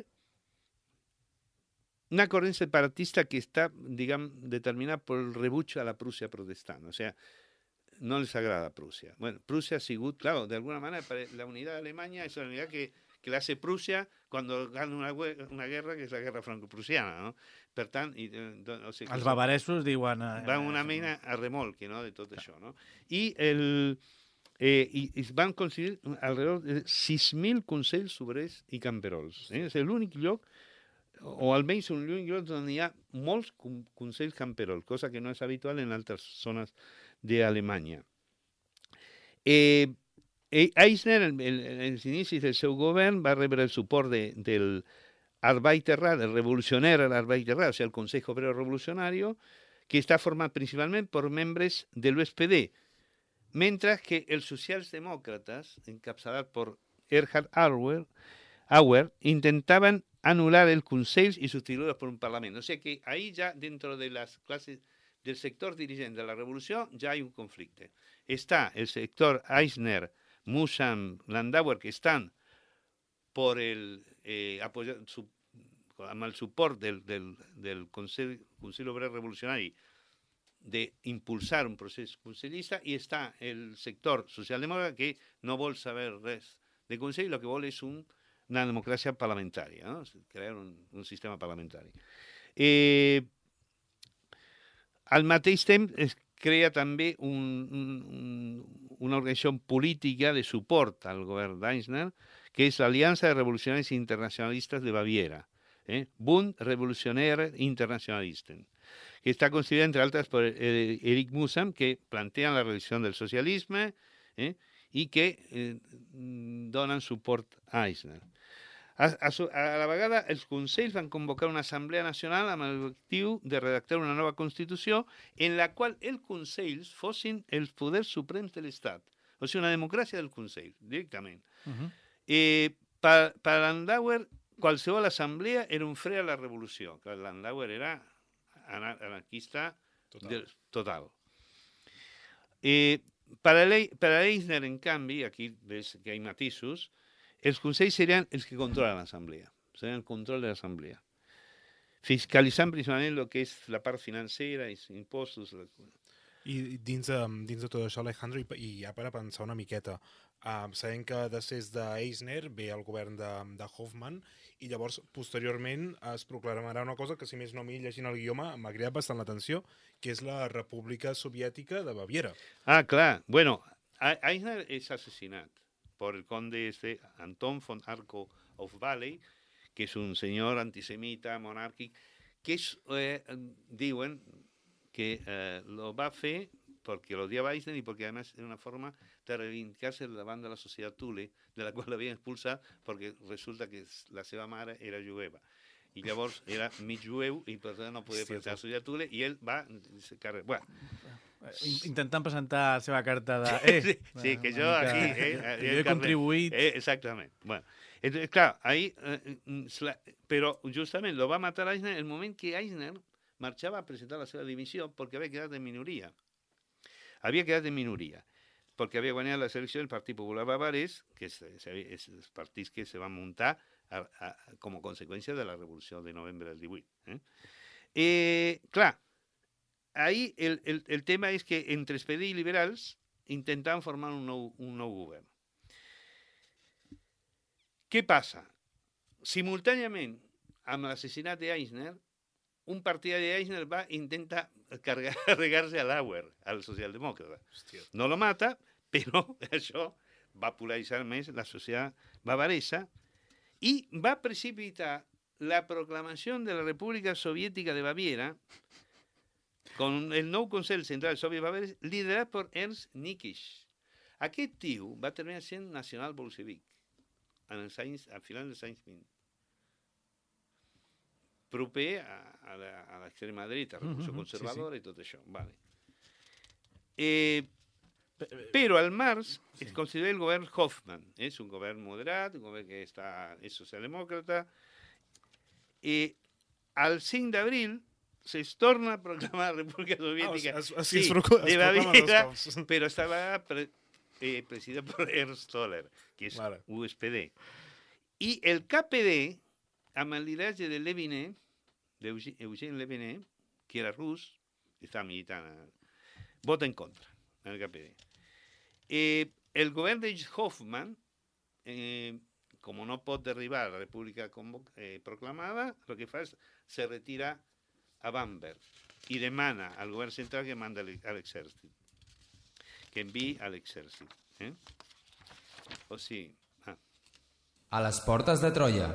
una corrent separatista que està, diguem, determinada por el rebuig a la Prússia protestant. O sea, no les agrada Prússia. Bueno, Prússia ha sigut, claro, de alguna manera, la unitat d'Alemanya és una unitat que, que la hace Prússia cuando gana una, una guerra, que és la guerra franco-prussiana, no? Per tant... I, o sigui, els bavaresos diuen... Eh, van una mena a remolque, no?, de tot clar. Això, no? I, el, eh, i, i van constituir alrededor de sis mil consells obrers i camperols. Eh? És l'únic lloc, o almenys un lloc on hi ha molts consells camperols, cosa que no és habitual en altres zones d'Alemanya. Eh, Eisner, en els inicis del seu govern, va rebre el suport de, del Arbeiterrat, el revolucionari Arbeiterrat, o sigui, el Consejo Obrero Revolucionario, que està format principalment per membres de l'U S P D, mentre que els socialdemòcrates, encapçalats per Erhard Auer, Auer intentaven anular el Consell y sustituirlo por un Parlamento. O sea que ahí ya dentro de las clases del sector dirigente de la revolución ya hay un conflicto. Está el sector Eisner, Musam, Landauer, que están por el eh, apoyo, su, con el support del, del, del Consell, Consell Obrer Revolucionari de impulsar un proceso consellista, y está el sector socialdemòcrata que no vol saber res de Consell, lo que vol és un, una democràcia parlamentària, no? Crear un, un sistema parlamentari. Eh, al mateix temps es crea també un, un, una organització política de suport al govern d'Eisner, que és l'Aliança de Revolucionaris Internacionalistes de Baviera, eh? Bund Revolutionäre Internationalisten, que está constituida, entre altres, por Erich Mühsam, que plantean la revolución del socialisme eh? i que eh, donen suport a Eisner. A, a, a la vegada, els consells van convocar una assemblea nacional amb l'objectiu de redactar una nova Constitució en la qual els consells fossin els poders suprems de l'Estat. O sigui, una democràcia del consell, directament. Uh-huh. eh, per, per Landauer, qualsevol assemblea era un fre a la revolució. Clar, Landauer era anarquista total. De, total. Eh, per, a Le, per a Eisner, en canvi, aquí ves que hi ha matisos, els consells serien els que controlen l'assemblea, serien el control de l'assemblea, fiscalitzant principalment el que és la part financera, els impostos. La... I dins de, dins de tot això, Alejandro, i, i ja per a pensar una miqueta, uh, sabem que després d'Eisner ve el govern de, de Hoffmann, i llavors, posteriorment, es proclamarà una cosa que, si més no, a mi, llegint el guió, m'ha cridat bastant l'atenció, que és la República Soviètica de Baviera. Ah, clar. Bueno, Eisner és assassinat por el conde este Anton von Arco of Valley, que es un señor antisemita, monárquico, que es, eh, diuen que eh, lo va a hacer porque lo odiaba a Eisner y porque además era una forma de reivindicarse davant de la sociedad Thule, de la qual l'havien expulsat perquè resulta que la seva mare era jueva. I llavors era mig jueu i per tant no podia pertànyer a la societat Thule, i ell va... Bueno, intentant presentar la seva carta de... Eh, sí, sí, que jo aquí... Eh, que jo he contribuït... Eh, exactament. Bueno, entonces, clar, ahí... Eh, però justament lo va matar Eisner en el moment que Eisner marxava a presentar la seva dimissió perquè havia quedat en minoria. Havia quedat en minoria perquè havia guanyat la selecció del Partit Popular Bavarès, que és, és els partits que se van muntar a, a, com a conseqüència de la revolució de novembre del divuit. Eh? Eh, clar, ahí el, el, el tema és que entre els P D i liberals intentaven formar un nou, un nou govern. Què passa? Simultàniament amb l'assassinat d'Eisner, un partidari d'Eisner va intentar carregar-se a Lauer, al socialdemòcrata. No lo mata, però això va polaritzar més la societat bavaresa i va precipitar la proclamació de la República Soviètica de Baviera con el nou Consell Central Soviet Bavarès liderat per Ernst Nikisch. Aquest tio va terminar sent nacional bolxevic en els anys, al final dels anys vint. Proper a, a l'extrema dreta, revolució uh-huh, conservadora sí, sí. I tot això. Vale. Eh, però al març sí. Es considera el govern Hoffmann. És un govern moderat, un govern que està, és socialdemòcrata. Eh, el cinc d'abril es torna a proclamar la República Soviètica ah, es, es, sí, es, es de Baviera, però estava pre, eh, presidida per Ernst Toller, que és vale. U S P D. I el K P D, amb el lideratge de Leviné, d'Eugène Leviné, que era rus, estava militant, vota en contra en el K P D. Eh, el govern de Hoffmann, eh, com no pot derribar la república eh, proclamada, el que fa és se retira a Bamberg i demana al govern central que manda a l'exèrcit, que enviï a l'exèrcit. Eh? O sigui... Ah. A les portes de Troia.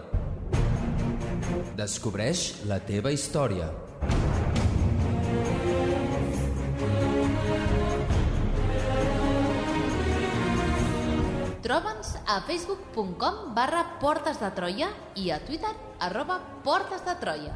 Descobreix la teva història. Troba'ns a facebook punt com barra Portes de Troia i a Twitter arroba Portes de Troia.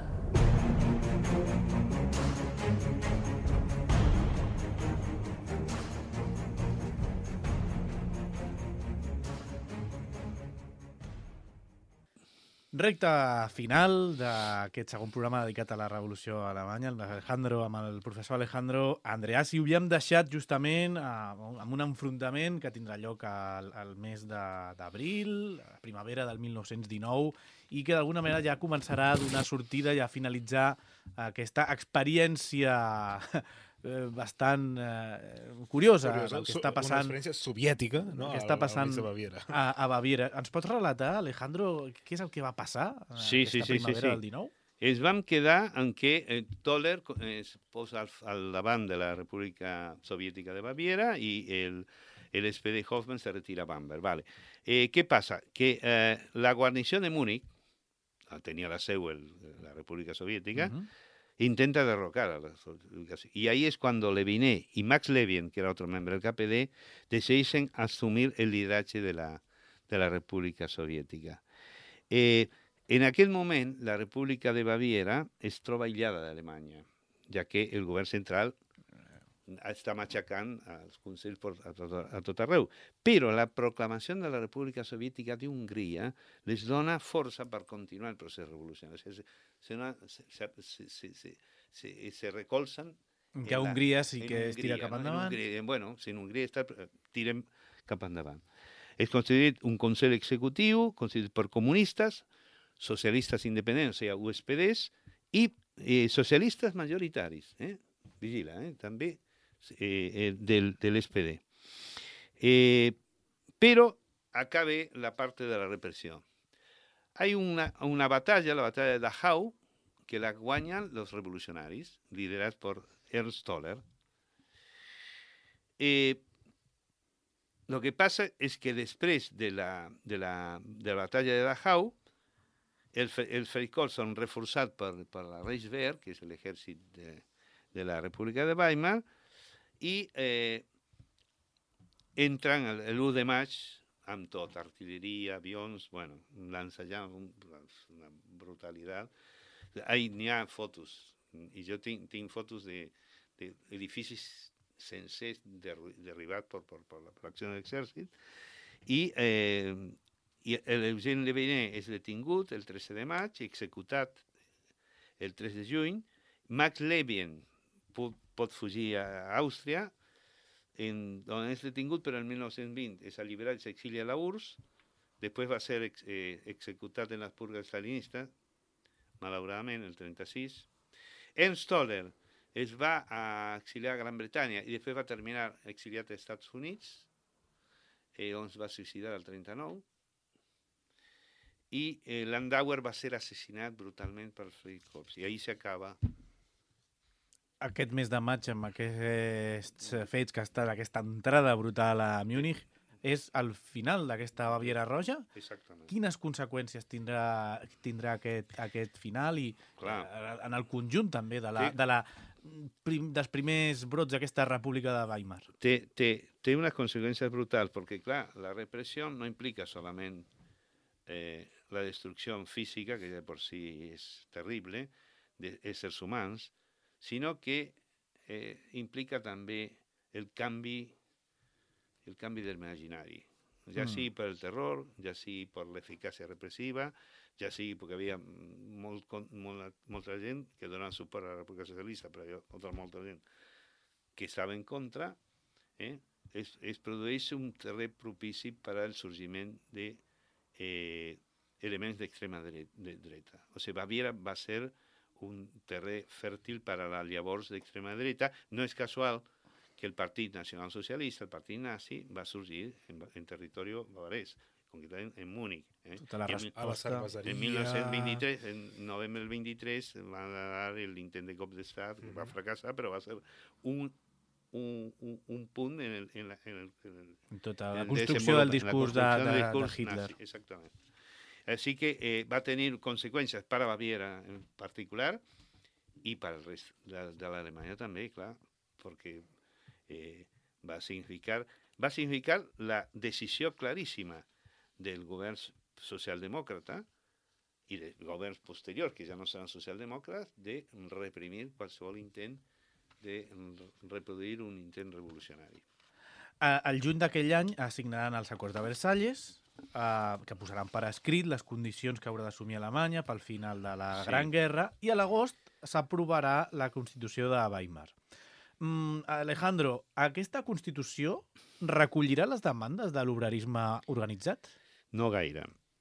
Recta final d'aquest segon programa dedicat a la Revolució Alemanya, amb Alejandro, amb el professor Alejandro Andreassi. Ho havíem deixat justament amb un enfrontament que tindrà lloc al, al mes d'abril, a la primavera del mil nou-cents dinou, i que d'alguna manera ja començarà a donar sortida i a finalitzar aquesta experiència bastant eh, curiosa, Curiosa. el que està passant... Una experiència soviètica, no? Que està passant a, Baviera. A, a Baviera. Ens pots relatar, Alejandro, què és el que va passar sí, aquesta sí, sí, primavera sí, sí. del dinou? Es vam quedar en què eh, Toller es posa al, al davant de la República Soviètica de Baviera i el, el S P D Hoffmann se retira a Bamberg. Vale. Eh, què passa? Que eh, la guarnició de Múnich, tenia la seu el, la República Soviètica, uh-huh. intenta derrocar a la República. Y ahí es cuando Leviné y Max Levin, que era otro miembro del K P D, deciden asumir el lideratge de la, de la República Soviètica. Eh, en aquell moment, la República de Baviera es troba aïllada d'Alemanya, ja que el govern central està matxacant els consells per, a, tot, a tot arreu. Però la proclamació de la República Soviètica d'Hongria les dona força per continuar el procés revolucionari. Se, se, se, se, se, se, se, se recolzen... Que a Hongria sí que es tira Hongria, cap no? endavant. En Hongria, bueno, si en Hongria està, tirem cap endavant. És constituït un consell executiu, constituït per comunistes, socialistes independents, o sigui, U S P Ds, i eh, socialistes majoritaris. Eh? Vigila, eh? també eh, eh, del, del S P D. Eh, pero acabe la parte de la represión. Hay una, una batalla, la batalla de Dachau, que la guanyan los revolucionarios, liderados por Ernst Toller. Eh, lo que pasa es que després de la, de la, de la batalla de Dachau, el, el Freikorps son reforçat per, per la Reichswehr, que és l'exèrcit de, de la República de Weimar, i eh, entran l'u de maig amb tot, artilleria, avions, bueno, lançallant, una brutalitat. N'hi ha fotos, i jo tinc, tinc fotos d'edificis sencers derribats per, per, per l'acció de l'exèrcit, i, eh, i l'Eugène Leviné és detingut el tretze de maig, executat el tres de juny. Max Levin pot, pot fugir a Àustria, en, on és detingut, però en mil nou-cents vint és alliberat i s'exilia a la U R S S. Després va ser ex, eh, executat en les purgues stalinistes, malauradament, el trenta-sis. Ernst Toller es va a exiliar a Gran Bretanya i després va terminar exiliat als Estats Units, eh, on es va suïcidar el trenta-nou. I eh, Landauer va ser assassinat brutalment per Freikorps. I ahí s'acaba. Aquest mes de maig, amb aquests fets que ha estat aquesta entrada brutal a Múnich, és el final d'aquesta Baviera Roja? Exactament. Quines conseqüències tindrà, tindrà aquest, aquest final i Clar. en el conjunt també de la, Sí. de la, prim, dels primers brots d'aquesta República de Weimar? Té, té, té unes conseqüències brutals, perquè, clar, la repressió no implica solament eh, la destrucció física, que de por si és terrible, d'éssers humans, sinó que eh, implica també el canvi, el canvi del imaginari, ja mm. sigui per el terror, ja sigui per l'eficàcia repressiva, ja sigui perquè havia molt, molt, molta gent que donava suport a la República Socialista, però hi ha molta gent que estava en contra, eh? es, es produeix un terreny propici per al sorgiment de eh, elements d'extrema dreta. O sigui, Baviera va ser un terreny fèrtil per a la llavors d'extrema dreta. No és casual que el Partit Nacional Socialista, el Partit Nazi, va sorgir en, en territori bavarès, concretament en Múnich. Eh? Tota la resposta. En mil nou-cents vint-i-tres, en novembre del vint-i-tres, va dar l'intent de cop d'estat, que mm-hmm. va fracassar, però va ser un, un, un, un punt en, el, en, la, en, el, en, el, en tota la en construcció del discurs, de, de, del discurs de Hitler. Nazi, exactament. Así que eh, va a tener consecuencias para Baviera en particular y para el resto de, de la Alemania también, claro, porque eh, va a significar va a significar la decisión clarísima del gobierno socialdemócrata y del gobierno posterior, que ya no serán socialdemócratas, de reprimir qualsevol intent de reproduir un intent revolucionari. Al juny d'aquell any assignaran els acords de Versalles, eh, que posaran per escrit les condicions que haurà d'assumir Alemanya pel final de la Sí. Gran Guerra, i a l'agost s'aprovarà la Constitució de Weimar. Mm, Alejandro, aquesta Constitució recollirà les demandes de l'obrerisme organitzat? No gaire.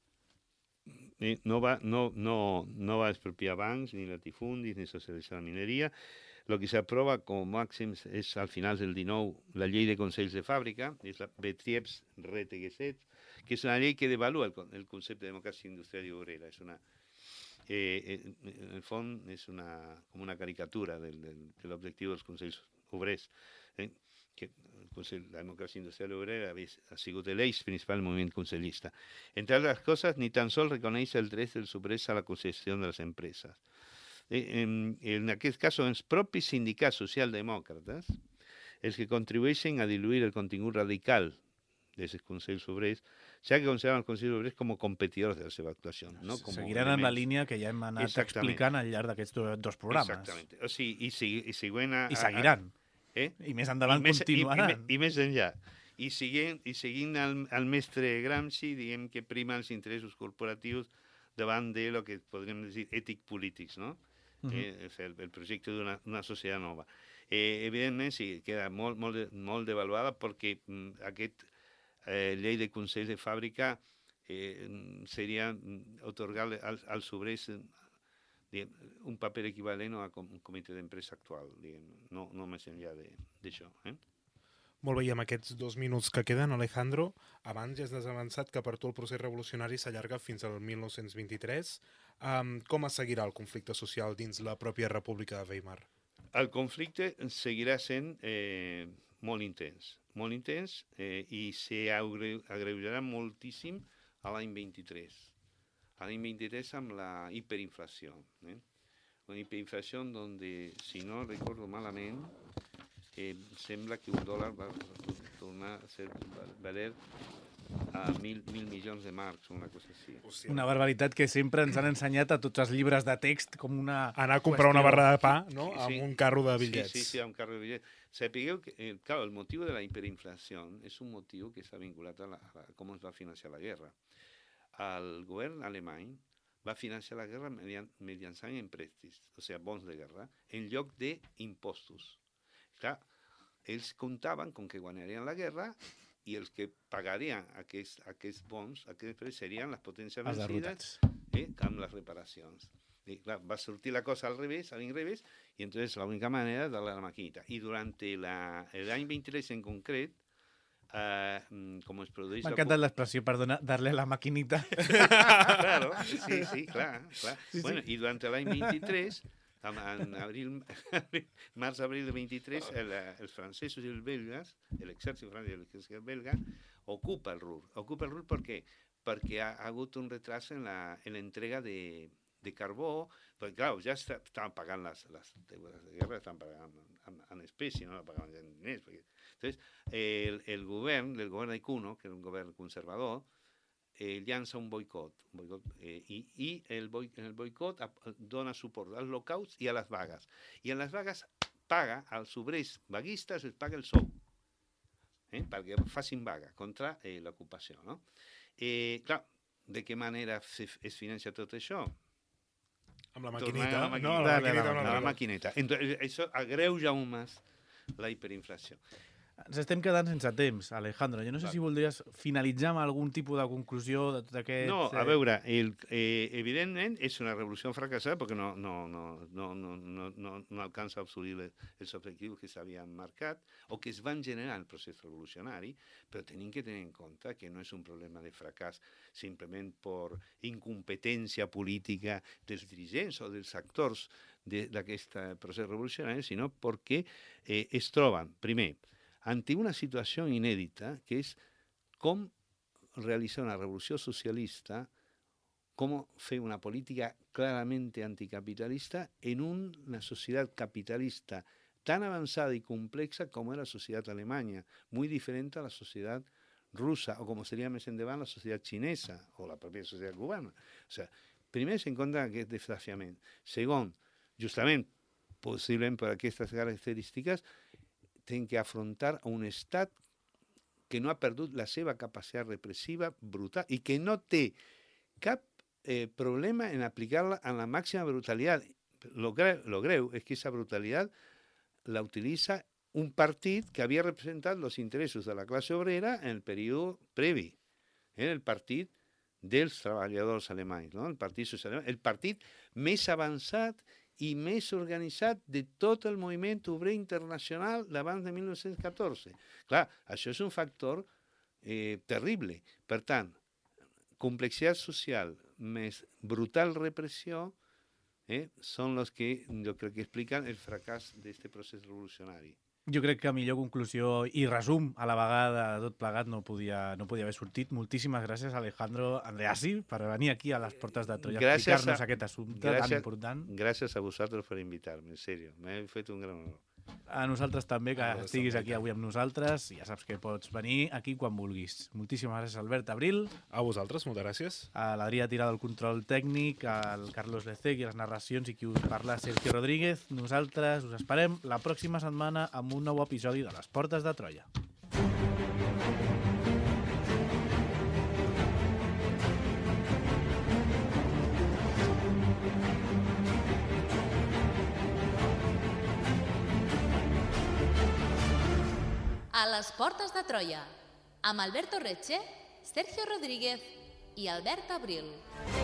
Eh, No va, no, no, no va expropiar bancs, ni latifundis, ni socialitzar la mineria. Lo que s'aprova com màxim és al final del dinou la llei de consells de fàbrica, és la Betriebs Rätegesetz, que és una llei que devalua el, el concepte de democràcia industrial i obrera. És una, eh, eh, en el fons és una, com una caricatura del, del, de l'objectiu dels consells obrers. Eh? Que el Consell, la democràcia industrial i obrera ha sigut l'eix principal del moviment consellista. Entre altres coses, ni tan sols reconeix el dret dels obrers a la concessió de les empreses. Eh, en, en aquest cas són els propis sindicats socialdemòcrates els que contribueixen a diluir el contingut radical d'aquests consells obrers, ja que consideren els consells obrers com a competidors de la seva actuació. No? Com Seguiran en la línia que ja hem anat Exactament. explicant al llarg d'aquests do- dos programes. Exactament. O sigui, i, sigui, i, següent a, I seguiran. A, eh? I més endavant I més, continuaran. I, i, i més enllà. I seguint, i seguint el, el mestre Gramsci, diguem que prima els interessos corporatius davant de lo que podríem dir ètic-polítics, no? Uh -huh. eh, és el, el projecte d'una societat nova. Eh, evidentment, sí, queda molt, molt, de, molt devaluada perquè mm, aquest eh, llei de consells de fàbrica eh, seria otorgar als, als obrers diguem, un paper equivalent a un comitè d'empresa actual, diguem, no, no més enllà d'això. Eh? Molt bé, i amb aquests dos minuts que queden, Alejandro, abans ja has avançat que per tu el procés revolucionari s'allarga fins al mil nou-cents vint-i-tres. Um, com es seguirà el conflicte social dins la pròpia República de Weimar? El conflicte seguirà sent eh, molt intens, molt intens eh, i s'agreujarà moltíssim a l'any vint-i-tres. A l'any vint-i-tres amb la hiperinflació. Eh? Una hiperinflació on, si no recordo malament, eh, sembla que un dòlar va tornar a ser valer a mil, mil milions de marcs, una cosa així. Una barbaritat que sempre ens han ensenyat a tots els llibres de text com una... Anar a comprar qüestió. una barra de pa, no?, Sí, amb sí. un carro de bitllets. Sí, sí, sí, amb un carro de bitllets. Sapigueu que, eh, claro, el motiu de la hiperinflació és un motiu que està vinculat a, la, a com es va financiar la guerra. El govern alemany va financiar la guerra mediant, mitjançant emprèstits, o sigui, bons de guerra, en lloc d'impostos. Clar, ells comptaven com que guanyarien la guerra i els que pagarien aquests, aquests bons, aquests serien les potències Els vencides eh, amb les reparacions. I, clar, va sortir la cosa al revés, a l'inrevés, i entonces la única manera és darle la maquinita. I durant l'any vint-i-tres en concret, eh, com es produeix... M'ha encantat l'expressió, perdona, darle la maquinita. Claro, sí, sí, clar. clar. Sí, sí. Bueno, i durant l'any vint-i-tres, en, en abril, març-abril del vint-i-tres, el, els francesos i els belgues, l'exèrcit francès i l'exèrcit belga, ocupa el Ruhr. Ocupa el Ruhr per què? Perquè ha, ha hagut un retras en l'entrega de, de carbó, perquè, clar, ja està, estaven pagant les, les deudes de guerra, estaven pagant en, en espècie, no la pagaven ja en diners. Perquè... Entonces, el, el govern, el govern de Cuno, que era un govern conservador, eh, llança un boicot, un boicot eh, i, i el, boi, el boicot dona suport als locals i a les vagues. I en les vagues paga als obrers vaguistes, els paga el sou, eh, perquè facin vaga contra eh, l'ocupació. No? Eh, clar, de què manera se, es financia tot això? Amb la Tornar maquinita. a la No, maquinita. a la maquinita. A amb la la maquineta. Entonces, això agreuja aún más la hiperinflació. Ens estem quedant sense temps, Alejandro. Jo no sé si voldries finalitzar amb algun tipus de conclusió de tot aquest... No, a veure, el, eh, evidentment és una revolució fracassada perquè no, no, no, no, no, no, no, no alcança a assolir els objectius que s'havien marcat o que es van generar en el procés revolucionari, però tenim que tenir en compte que no és un problema de fracàs simplement per incompetència política dels dirigents o dels actors d'aquest procés revolucionari, sinó perquè eh, es troben, primer, ante una situació inèdita, que és com realitzar una revolució socialista, com fer una política clarament anticapitalista en una societat capitalista tan avançada i complexa com era la societat alemanya, muy diferente a la societat russa, o com seria més endavant la societat xinesa, o la pròpia societat cubana. O sigui, primer es encontra aquest desafiament. Segon, justament, possiblement per aquestes característiques, tenen que afrontar un estat que no ha perdut la seva capacitat repressiva brutal i que no té cap eh, problema en aplicar-la en la màxima brutalitat. Lo greu, lo greu és que aquesta brutalitat la utilitza un partit que havia representat els interessos de la classe obrera en el període previ, en el partit dels treballadors alemanys, no? El partit social, el partit més avançat i més organitzat de tot el moviment obrer internacional d'abans de mil nou-cents catorze. Clar, això és un factor eh, terrible. Per tant, complexitat social més brutal repressió eh, són els que jo crec que expliquen el fracàs d'aquest procés revolucionari. Jo crec que millor conclusió i resum a la vegada tot plegat no podia, no podia haver sortit. Moltíssimes gràcies, Alejandro Andreasi, per venir aquí a les Portes de Troia a explicar-nos aquest assumpte gràcies, tan important. Gràcies a vosaltres per invitar-me, en sèrio. M'he fet un gran honor. A nosaltres també, que estiguis aquí avui amb nosaltres. Ja saps que pots venir aquí quan vulguis. Moltíssimes gràcies, Albert Abril. A vosaltres, moltes gràcies. A l'Adrià Tirada del control tècnic, al Carlos Lecec i les narracions, i qui us parla, Sergio Rodríguez. Nosaltres us esperem la pròxima setmana amb un nou episodi de Les Portes de Troia. A les Portes de Troia, amb Alberto Reche, Sergio Rodríguez i Albert Abril.